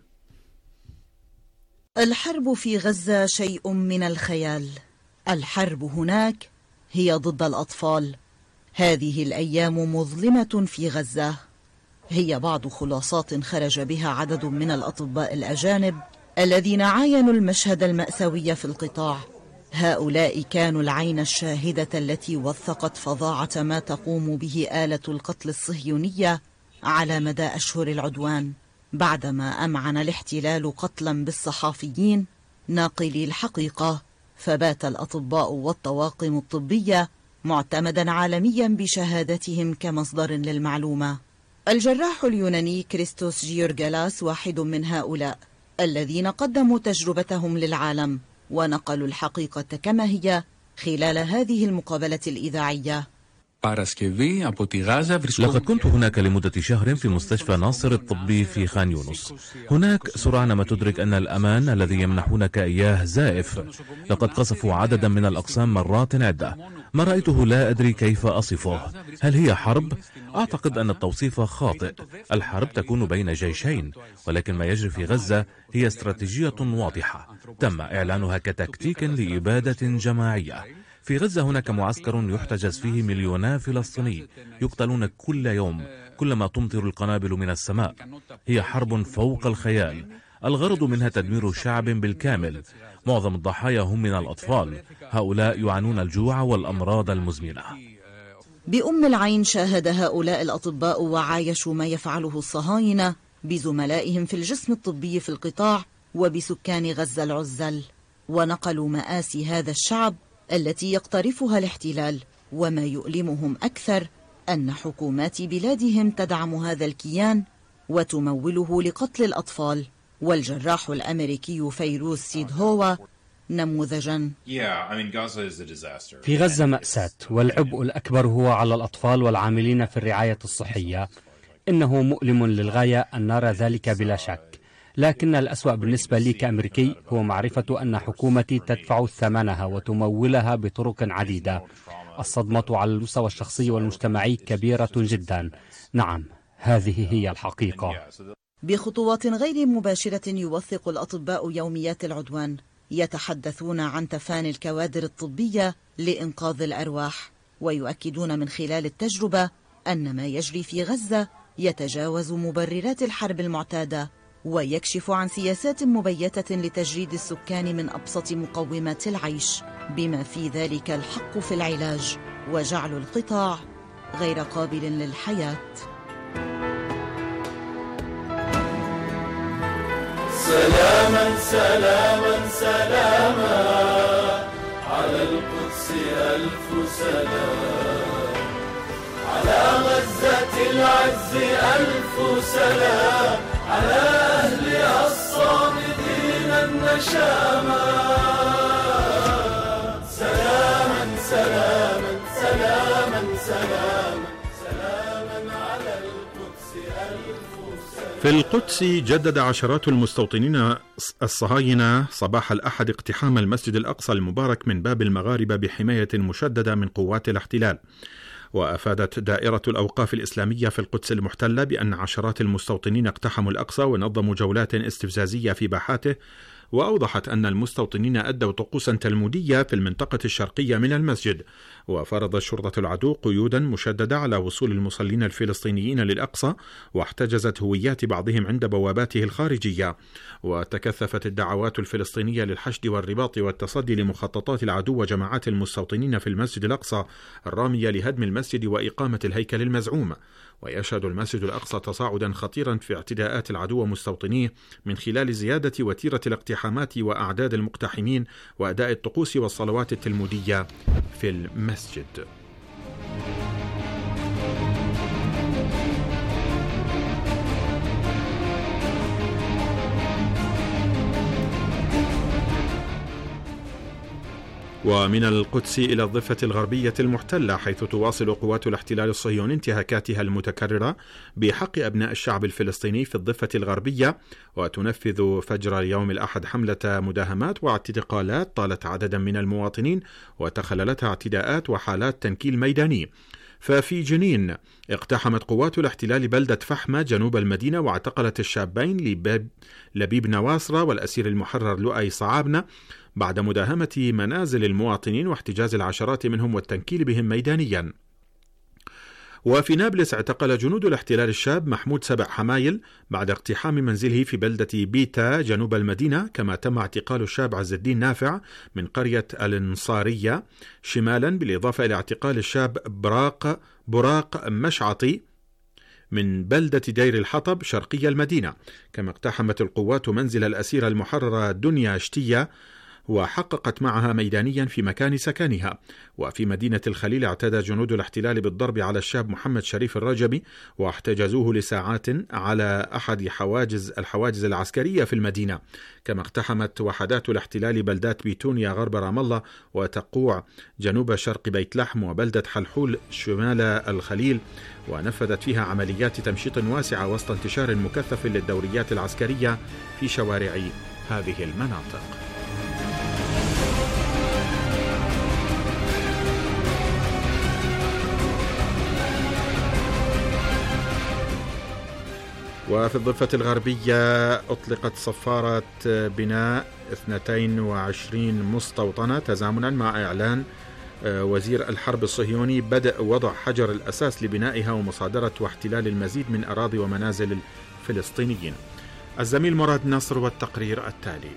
الحرب في غزة شيء من الخيال، الحرب هناك هي ضد الأطفال. هذه الأيام مظلمة في غزة، هي بعض خلاصات خرج بها عدد من الأطباء الأجانب الذين عاينوا المشهد المأساوي في القطاع. هؤلاء كانوا العين الشاهدة التي وثقت فظاعة ما تقوم به آلة القتل الصهيونية على مدى أشهر العدوان، بعدما أمعن الاحتلال قتلا بالصحافيين ناقلي الحقيقة. فبات الأطباء والطواقم الطبية معتمدا عالميا بشهادتهم كمصدر للمعلومة. الجراح اليوناني كريستوس جيورغالاس واحد من هؤلاء الذين قدموا تجربتهم للعالم ونقلوا الحقيقة كما هي خلال هذه المقابلة الإذاعية. لقد كنت هناك لمدة شهر في مستشفى ناصر الطبي في خان يونس. هناك سرعان ما تدرك أن الأمان الذي يمنحونك إياه زائف. لقد قصفوا عددا من الأقسام مرات عدة. ما رأيته لا أدري كيف أصفه. هل هي حرب؟ أعتقد أن التوصيف خاطئ. الحرب تكون بين جيشين، ولكن ما يجري في غزة هي استراتيجية واضحة تم إعلانها كتكتيك لإبادة جماعية. في غزة هناك معسكر يحتجز فيه مليونا فلسطيني يقتلون كل يوم كلما تمطر القنابل من السماء. هي حرب فوق الخيال، الغرض منها تدمير شعب بالكامل. معظم الضحايا هم من الأطفال، هؤلاء يعانون الجوع والأمراض المزمنة. بأم العين شاهد هؤلاء الأطباء وعايشوا ما يفعله الصهاينة بزملائهم في الجسم الطبي في القطاع وبسكان غزة العزل، ونقلوا مآسي هذا الشعب التي يقترفها الاحتلال. وما يؤلمهم أكثر أن حكومات بلادهم تدعم هذا الكيان وتموله لقتل الأطفال. والجراح الأمريكي فيروز سيد هو نموذجا. في غزة مأساة، والعبء الأكبر هو على الأطفال والعاملين في الرعاية الصحية. إنه مؤلم للغاية أن نرى ذلك بلا شك، لكن الأسوأ بالنسبة لي كأمريكي هو معرفة أن حكومتي تدفع ثمنها وتمولها بطرق عديدة. الصدمة على المستوى الشخصي والمجتمعي كبيرة جدا. نعم، هذه هي الحقيقة. بخطوات غير مباشرة يوثق الأطباء يوميات العدوان، يتحدثون عن تفاني الكوادر الطبية لإنقاذ الأرواح، ويؤكدون من خلال التجربة أن ما يجري في غزة يتجاوز مبررات الحرب المعتادة، ويكشف عن سياسات مبيتة لتجريد السكان من أبسط مقومات العيش، بما في ذلك الحق في العلاج وجعل القطاع غير قابل للحياة. سلاما سلاما سلاما على القدس ألف سلام، على غزة العز ألف سلام، على أهلها الصامدين النشامى. سلاما سلاما سلاما سلاما سلاما على القدس ألف سلام. في القدس جدد عشرات المستوطنين الصهاينة صباح الأحد اقتحام المسجد الأقصى المبارك من باب المغاربة بحماية مشددة من قوات الاحتلال. وأفادت دائرة الأوقاف الإسلامية في القدس المحتلة بأن عشرات المستوطنين اقتحموا الأقصى ونظموا جولات استفزازية في باحاته، وأوضحت أن المستوطنين أدوا طقوسا تلمودية في المنطقة الشرقية من المسجد. وفرضت شرطة العدو قيودا مشددة على وصول المصلين الفلسطينيين للأقصى، واحتجزت هويات بعضهم عند بواباته الخارجية. وتكثفت الدعوات الفلسطينية للحشد والرباط والتصدي لمخططات العدو وجماعات المستوطنين في المسجد الأقصى الرامية لهدم المسجد وإقامة الهيكل المزعوم. ويشهد المسجد الأقصى تصاعدا خطيرا في اعتداءات العدو ومستوطنيه من خلال زيادة وتيرة الاقتحامات وأعداد المقتحمين وأداء الطقوس والصلوات التلمودية في المسجد. ومن القدس إلى الضفة الغربية المحتلة، حيث تواصل قوات الاحتلال الصهيوني انتهاكاتها المتكررة بحق أبناء الشعب الفلسطيني في الضفة الغربية، وتنفذ فجر يوم الأحد حملة مداهمات واعتقالات طالت عددا من المواطنين وتخللتها اعتداءات وحالات تنكيل ميداني. ففي جنين اقتحمت قوات الاحتلال بلدة فحمة جنوب المدينة واعتقلت الشابين لبيب, لبيب نواصرة والأسير المحرر لؤي صعابنة بعد مداهمة منازل المواطنين واحتجاز العشرات منهم والتنكيل بهم ميدانيا. وفي نابلس اعتقل جنود الاحتلال الشاب محمود سبع حمايل بعد اقتحام منزله في بلدة بيتا جنوب المدينة، كما تم اعتقال الشاب عز الدين نافع من قرية الانصارية شمالا، بالإضافة إلى اعتقال الشاب براق براق مشعطي من بلدة دير الحطب شرقي المدينة. كما اقتحمت القوات منزل الأسيرة المحررة دنيا شتية وحققت معها ميدانيا في مكان سكنها. وفي مدينة الخليل اعتدى جنود الاحتلال بالضرب على الشاب محمد شريف الرجبي واحتجزوه لساعات على أحد حواجز الحواجز العسكرية في المدينة. كما اقتحمت وحدات الاحتلال بلدات بيتونيا غرب رام الله وتقوع جنوب شرق بيت لحم وبلدة حلحول شمال الخليل، ونفذت فيها عمليات تمشيط واسعة وسط انتشار مكثف للدوريات العسكرية في شوارع هذه المناطق. وفي الضفة الغربية أطلقت صفارة بناء اثنتين وعشرين مستوطنة تزامنا مع إعلان وزير الحرب الصهيوني بدء وضع حجر الأساس لبنائها ومصادرة واحتلال المزيد من أراضي ومنازل الفلسطينيين. الزميل مراد نصر والتقرير التالي.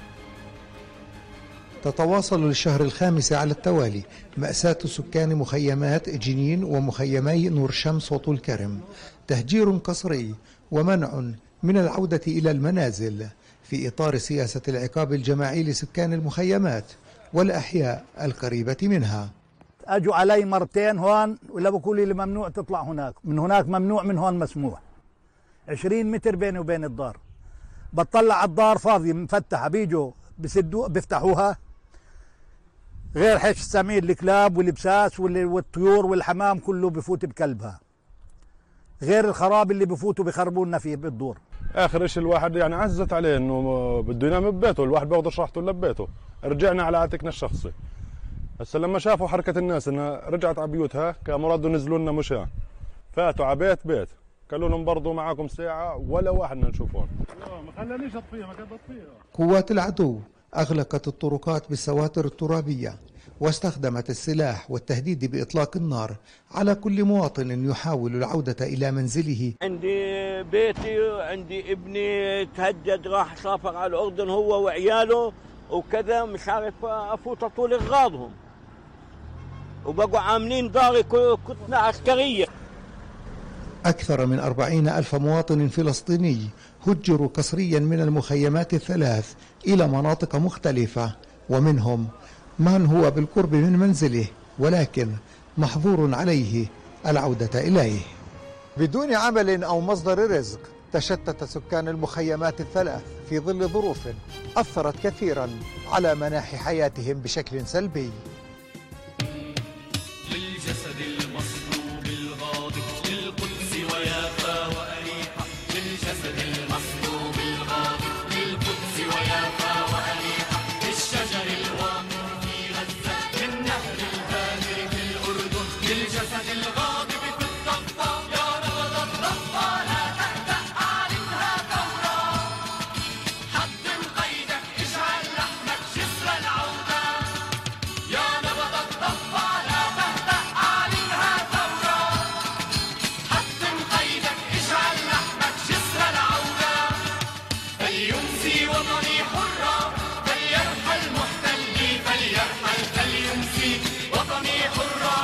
تتواصل للشهر الخامس على التوالي مأساة سكان مخيمات جنين ومخيمي نور شمس وطول كرم، تهجير قسري ومنع من العودة إلى المنازل في إطار سياسة العقاب الجماعي لسكان المخيمات والأحياء القريبة منها. أجوا علي مرتين هون ولا بقولوا لي ممنوع تطلع هناك، من هناك ممنوع، من هون مسموح. عشرين متر بيني وبين الدار، بطلع على الدار فاضية مفتحة، بيجوا بسدوا بيفتحوها، غير حش السمير الكلاب والبساس والطيور والحمام كله بفوت بكلبها، غير الخراب اللي بفوتوا بخربونا فيه بالدور. اخر شيء الواحد يعني عزت عليه انه بده ينام ببيته، الواحد بياخذ راحته لبيته. رجعنا على عاتقنا الشخصي. هسه لما شافوا حركه الناس انها رجعت على بيوتها كانوا مرادوا ينزلوا لنا مشاة، فاتوا على بيت بيت قالوا لهم برضه معاكم ساعه ولا واحد نشوفهم. ما خلانيش اطفيها، ما كانت اطفيها. قوات العدو اغلقت الطرقات بالسواتر الترابيه واستخدمت السلاح والتهديد بإطلاق النار على كل مواطن يحاول العودة إلى منزله. عندي بيتي وعندي ابني تهجد راح سافر على الأردن هو وعياله وكذا، مش عارف أفوت طول غاضهم، وبقوا عاملين داري كتلة عسكرية. أكثر من أربعين ألف مواطن فلسطيني هجروا قسريا من المخيمات الثلاث إلى مناطق مختلفة، ومنهم من هو بالقرب من منزله ولكن محظور عليه العودة إليه. بدون عمل أو مصدر رزق تشتت سكان المخيمات الثلاث في ظل ظروف أثرت كثيرا على مناحي حياتهم بشكل سلبي. للجسد المصلوب الغاضب للقدس ويافا وأريحة، للجسد المصلوب الغاضب للقدس ويافا وأريحة، للشجر الواقع للجسد الغاضب في الضفة، يا نبض الضفة لا تهدأ أعلنها ثورة، حطم قيدك اجعل لحمك جسر العودة، يا نبض الضفة لا تهدأ أعلنها ثورة، حطم قيدك اجعل لحمك جسر العودة، فليمسي وطني حرة فليرحل محتلي، فليرحل فليمسي وطني حرة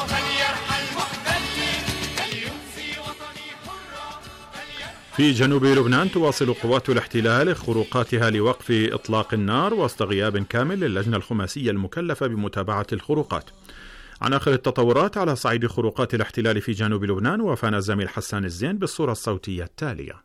في جنوب لبنان تواصل قوات الاحتلال خروقاتها لوقف إطلاق النار وسط غياب كامل للجنة الخماسية المكلفة بمتابعة الخروقات. عن آخر التطورات على صعيد خروقات الاحتلال في جنوب لبنان وافانا الزميل حسان الزين بالصورة الصوتية التالية.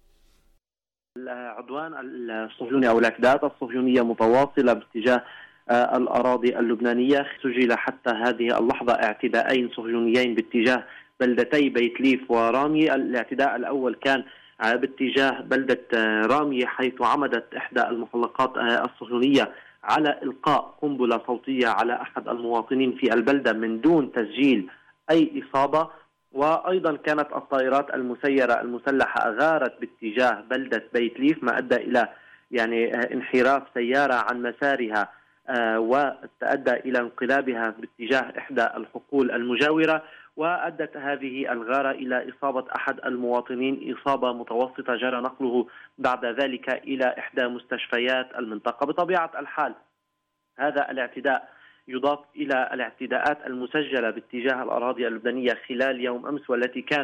العدوان الصهيوني أو الاعتداءات الصهيونية متواصلة باتجاه الأراضي اللبنانية. سجل حتى هذه اللحظة اعتداءين صهيونيين باتجاه بلدتي بيت ليف ورامية. الاعتداء الأول كان باتجاه بلدة رامية حيث عمدت إحدى المحلقات الصهيونية على إلقاء قنبلة صوتية على أحد المواطنين في البلدة من دون تسجيل أي إصابة. وأيضا كانت الطائرات المسيرة المسلحة غارت باتجاه بلدة بيت ليف ما أدى إلى يعني انحراف سيارة عن مسارها وتأدى إلى انقلابها باتجاه إحدى الحقول المجاورة، وأدت هذه الغارة إلى إصابة أحد المواطنين إصابة متوسطة جرى نقله بعد ذلك إلى إحدى مستشفيات المنطقة. بطبيعة الحال هذا الاعتداء يضاف إلى الاعتداءات المسجلة باتجاه الأراضي اللبنانية خلال يوم أمس، والتي كان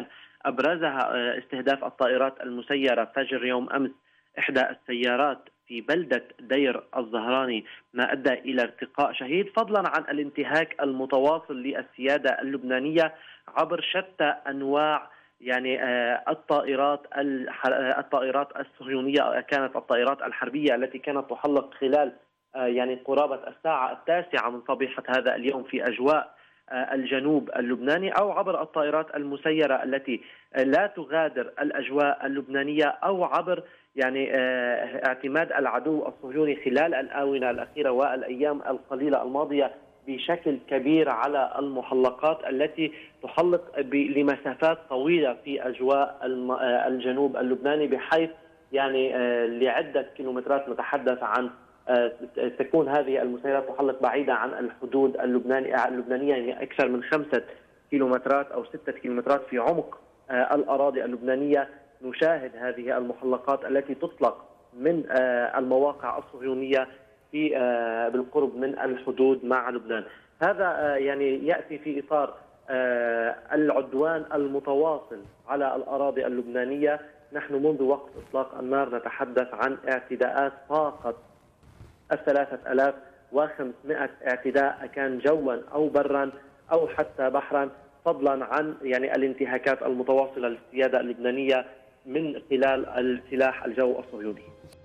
أبرزها استهداف الطائرات المسيرة فجر يوم أمس إحدى السيارات في بلدة دير الزهراني، ما أدى إلى ارتقاء شهيد، فضلا عن الانتهاك المتواصل للسيادة اللبنانية عبر شتى أنواع يعني الطائرات الطائرات الصهيونية. كانت الطائرات الحربية التي كانت تحلق خلال يعني قرابة الساعة التاسعة من صبيحة هذا اليوم في أجواء الجنوب اللبناني، أو عبر الطائرات المسيرة التي لا تغادر الأجواء اللبنانية، أو عبر يعني اعتماد العدو الصهيوني خلال الآونة الأخيرة والأيام القليلة الماضية بشكل كبير على المحلقات التي تحلق لمسافات طويلة في أجواء الجنوب اللبناني، بحيث يعني لعدة كيلومترات نتحدث عن تكون هذه المسيرات تحلق بعيدة عن الحدود اللبنانية اللبنانية يعني أكثر من خمسة كيلومترات أو ستة كيلومترات في عمق الأراضي اللبنانية. نشاهد هذه المحلقات التي تطلق من المواقع الصهيونية في بالقرب من الحدود مع لبنان. هذا يعني يأتي في إطار العدوان المتواصل على الأراضي اللبنانية. نحن منذ وقت إطلاق النار نتحدث عن اعتداءات فاقت الثلاثة آلاف وخمسمائة اعتداء، كان جوا أو برا أو حتى بحرا، فضلا عن يعني الانتهاكات المتواصلة للسيادة اللبنانية من خلال السلاح الجو الصهيوني.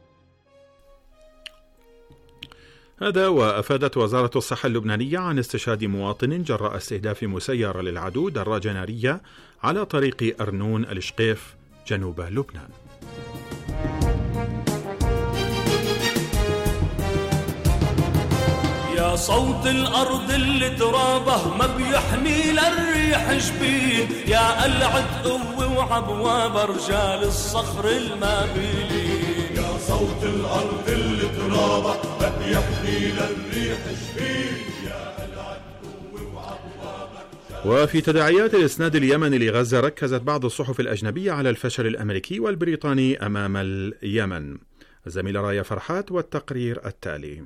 هذا وأفادت وزارة الصحة اللبنانية عن استشهاد مواطن جراء استهداف مسيرة للعدو دراجة نارية على طريق أرنون الشقيف جنوب لبنان. يا صوت الأرض اللي ترابه ما بيحمي للريح جبين، يا قلعة قوة وعبواب رجال الصخر المابلين. يا صوت الأرض اللي ترابه ما بيحمي للريح جبين، يا قلعة قوة وعبواب. وفي تداعيات الإسناد اليمني لغزة، ركزت بعض الصحف الأجنبية على الفشل الأمريكي والبريطاني أمام اليمن. الزميلة رايا فرحات والتقرير التالي.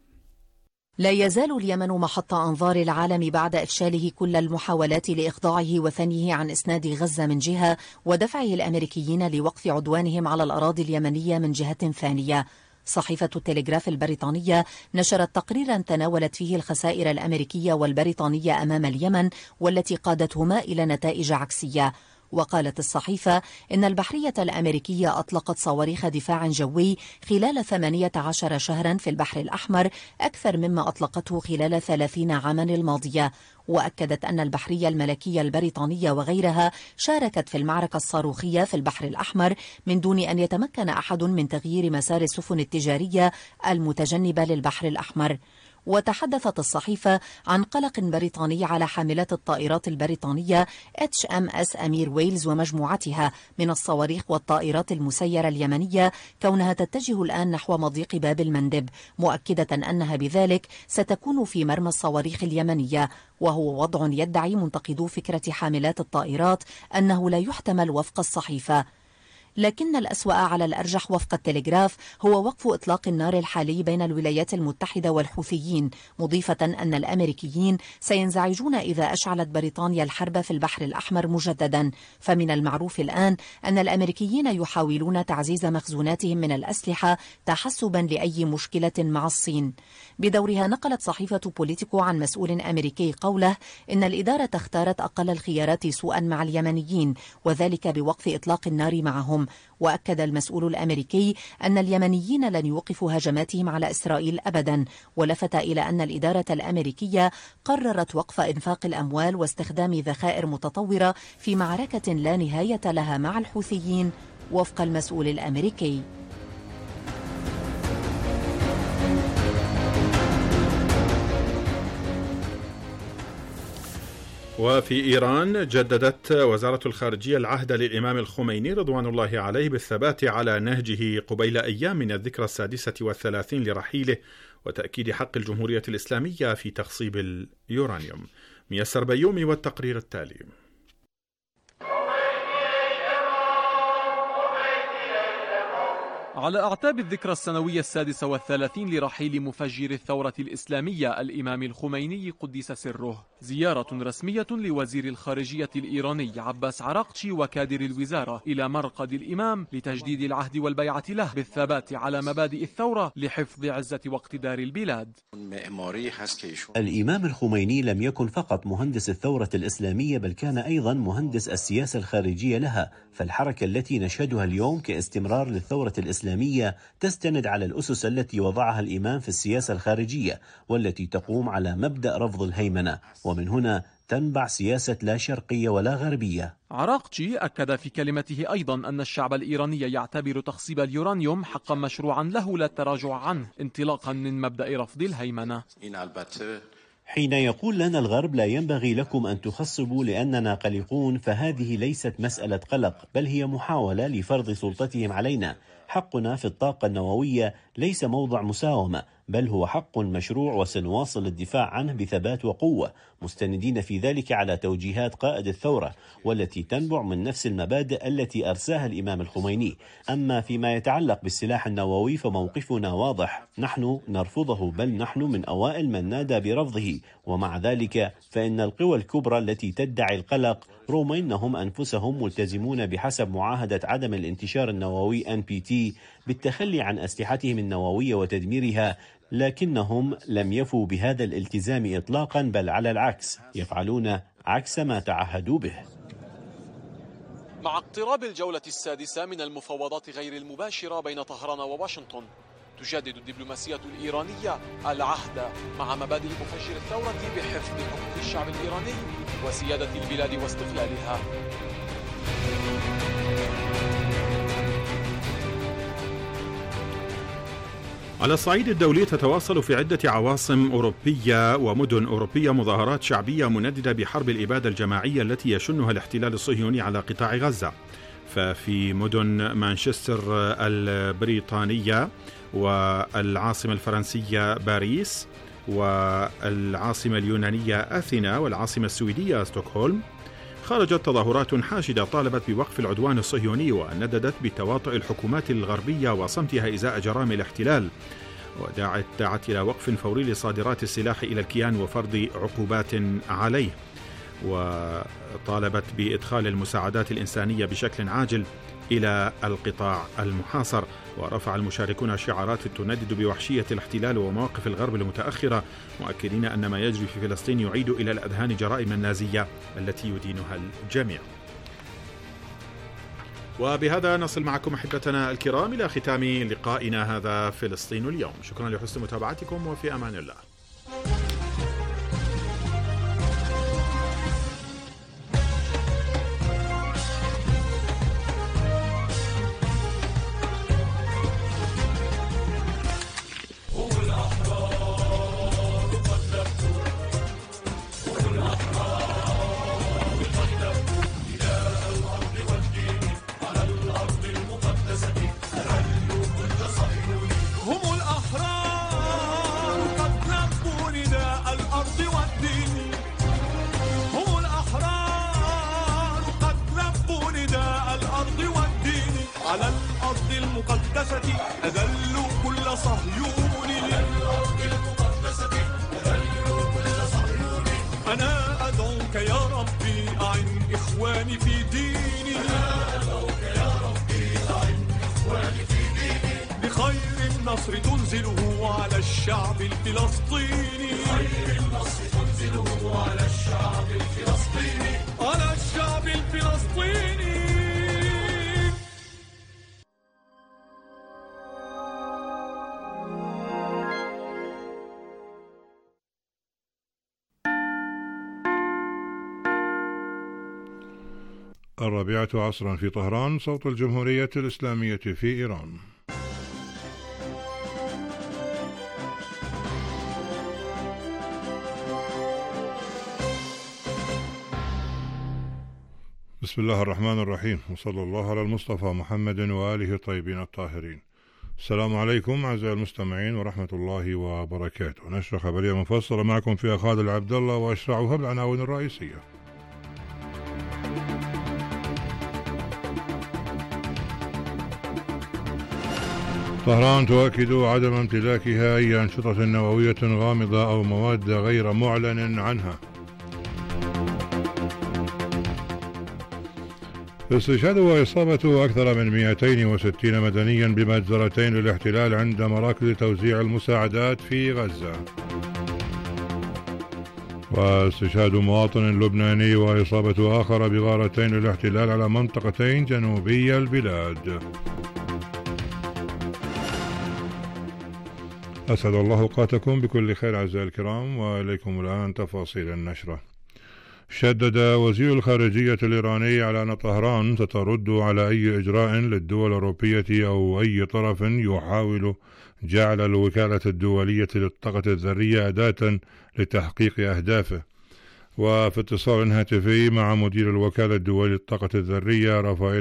لا يزال اليمن محط أنظار العالم بعد إفشاله كل المحاولات لإخضاعه وثنيه عن إسناد غزة من جهة، ودفعه الأمريكيين لوقف عدوانهم على الأراضي اليمنية من جهة ثانية. صحيفة التلغراف البريطانية نشرت تقريرا تناولت فيه الخسائر الأمريكية والبريطانية أمام اليمن، والتي قادتهما إلى نتائج عكسية. وقالت الصحيفة إن البحرية الأمريكية أطلقت صواريخ دفاع جوي خلال ثمانية عشر شهرا في البحر الأحمر، أكثر مما أطلقته خلال ثلاثين عاما الماضية. وأكدت أن البحرية الملكية البريطانية وغيرها شاركت في المعركة الصاروخية في البحر الأحمر من دون أن يتمكن أحد من تغيير مسار السفن التجارية المتجنبة للبحر الأحمر. وتحدثت الصحيفة عن قلق بريطاني على حاملات الطائرات البريطانية إتش إم إس أمير ويلز ومجموعتها من الصواريخ والطائرات المسيرة اليمنية، كونها تتجه الآن نحو مضيق باب المندب، مؤكدة أنها بذلك ستكون في مرمى الصواريخ اليمنية. وهو وضع يدعي منتقدو فكرة حاملات الطائرات أنه لا يحتمل وفق الصحيفة. لكن الأسوأ على الأرجح وفق التلغراف هو وقف إطلاق النار الحالي بين الولايات المتحدة والحوثيين، مضيفة أن الأمريكيين سينزعجون إذا أشعلت بريطانيا الحرب في البحر الأحمر مجددا. فمن المعروف الآن أن الأمريكيين يحاولون تعزيز مخزوناتهم من الأسلحة تحسبا لأي مشكلة مع الصين. بدورها نقلت صحيفة بوليتيكو عن مسؤول أمريكي قوله إن الإدارة اختارت أقل الخيارات سوءا مع اليمنيين، وذلك بوقف إطلاق النار معهم. وأكد المسؤول الأمريكي أن اليمنيين لن يوقفوا هجماتهم على إسرائيل أبدا، ولفت إلى أن الإدارة الأمريكية قررت وقف إنفاق الأموال واستخدام ذخائر متطورة في معركة لا نهاية لها مع الحوثيين وفق المسؤول الأمريكي. وفي إيران جددت وزارة الخارجية العهد للإمام الخميني رضوان الله عليه بالثبات على نهجه قبيل أيام من الذكرى السادسة والثلاثين لرحيله، وتأكيد حق الجمهورية الإسلامية في تخصيب اليورانيوم. ميسر بيومي والتقرير التالي. على أعتاب الذكرى السنوية السادسة والثلاثين لرحيل مفجر الثورة الإسلامية الإمام الخميني قدس سره، زيارة رسمية لوزير الخارجية الإيراني عباس عراقچي وكادر الوزارة إلى مرقد الإمام لتجديد العهد والبيعة له بالثبات على مبادئ الثورة لحفظ عزة واقتدار البلاد. الإمام الخميني لم يكن فقط مهندس الثورة الإسلامية، بل كان أيضا مهندس السياسة الخارجية لها، فالحركة التي نشهدها اليوم كاستمرار للثورة الإسلامية تستند على الأسس التي وضعها الإمام في السياسة الخارجية، والتي تقوم على مبدأ رفض الهيمنة، ومن هنا تنبع سياسة لا شرقية ولا غربية. عراقچي أكد في كلمته أيضا أن الشعب الإيراني يعتبر تخصيب اليورانيوم حقا مشروعا له لا التراجع عنه، انطلاقا من مبدأ رفض الهيمنة. حين يقول لنا الغرب لا ينبغي لكم أن تخصبوا لأننا قلقون، فهذه ليست مسألة قلق، بل هي محاولة لفرض سلطتهم علينا. حقنا في الطاقة النووية ليس موضع مساومة، بل هو حق مشروع وسنواصل الدفاع عنه بثبات وقوة، مستندين في ذلك على توجيهات قائد الثورة والتي تنبع من نفس المبادئ التي أرساها الإمام الخميني. أما فيما يتعلق بالسلاح النووي فموقفنا واضح، نحن نرفضه، بل نحن من أوائل من نادى برفضه، ومع ذلك فإن القوى الكبرى التي تدعي القلق رغم أنهم أنفسهم ملتزمون بحسب معاهدة عدم الانتشار النووي إن بي تي بالتخلي عن أسلحتهم النووية وتدميرها، لكنهم لم يفوا بهذا الالتزام إطلاقا، بل على العكس يفعلون عكس ما تعهدوا به. مع اقتراب الجولة السادسة من المفاوضات غير المباشرة بين طهران وواشنطن، تجدد الدبلوماسية الإيرانية العهد مع مبادئ مفجر الثورة بحفظ حقوق الشعب الإيراني وسيادة البلاد واستقلالها. على الصعيد الدولي تتواصل في عدة عواصم أوروبية ومدن أوروبية مظاهرات شعبية منددة بحرب الإبادة الجماعية التي يشنها الاحتلال الصهيوني على قطاع غزة. ففي مدن مانشستر البريطانية والعاصمة الفرنسية باريس والعاصمة اليونانية أثينا والعاصمة السويدية ستوكهولم خرجت تظاهرات حاشدة طالبت بوقف العدوان الصهيوني ونددت بتواطؤ الحكومات الغربية وصمتها إزاء جرائم الاحتلال، ودعت دعت إلى وقف فوري لصادرات السلاح إلى الكيان وفرض عقوبات عليه، وطالبت بإدخال المساعدات الإنسانية بشكل عاجل إلى القطاع المحاصر. ورفع المشاركون شعارات تندد بوحشية الاحتلال ومواقف الغرب المتأخرة، مؤكدين أن ما يجري في فلسطين يعيد إلى الأذهان جرائم النازية التي يدينها الجميع. وبهذا نصل معكم أحبتنا الكرام إلى ختام لقائنا هذا فلسطين اليوم. شكرا لحسن متابعتكم وفي أمان الله. أذلوا كل صهيوني أنا أدعوك يا ربي أعن إخواني في ديني بخير النصر تنزله على الشعب الفلسطيني بخير النصر تنزله على الشعب الفلسطيني على الشعب الفلسطيني. الرابعة عصرا في طهران، صوت الجمهورية الإسلامية في إيران. بسم الله الرحمن الرحيم، وصلى الله على المصطفى محمد وآله الطيبين الطاهرين. السلام عليكم أعزائي المستمعين ورحمة الله وبركاته. نشرة خبرية مفصلة معكم فيها خالد عبد الله وأشرعها بالعناوين الرئيسية. طهران تؤكد عدم امتلاكها أي أنشطة نووية غامضة أو مواد غير معلن عنها. استشهاد وإصابة أكثر من مئتين وستين مدنيا بمجزرتين للاحتلال عند مراكز توزيع المساعدات في غزة. واستشهاد مواطن لبناني وإصابة آخر بغارتين للاحتلال على منطقتين جنوبي البلاد. أسعد الله أوقاتكم بكل خير أعزائي الكرام، وإليكم الآن تفاصيل النشرة. شدد وزير الخارجية الإيراني على أن طهران سترد على أي إجراء للدول الأوروبية أو أي طرف يحاول جعل الوكالة الدولية للطاقة الذرية أداة لتحقيق أهدافه. وفي اتصال هاتفي مع مدير الوكالة الدولية للطاقة الذرية رافائيل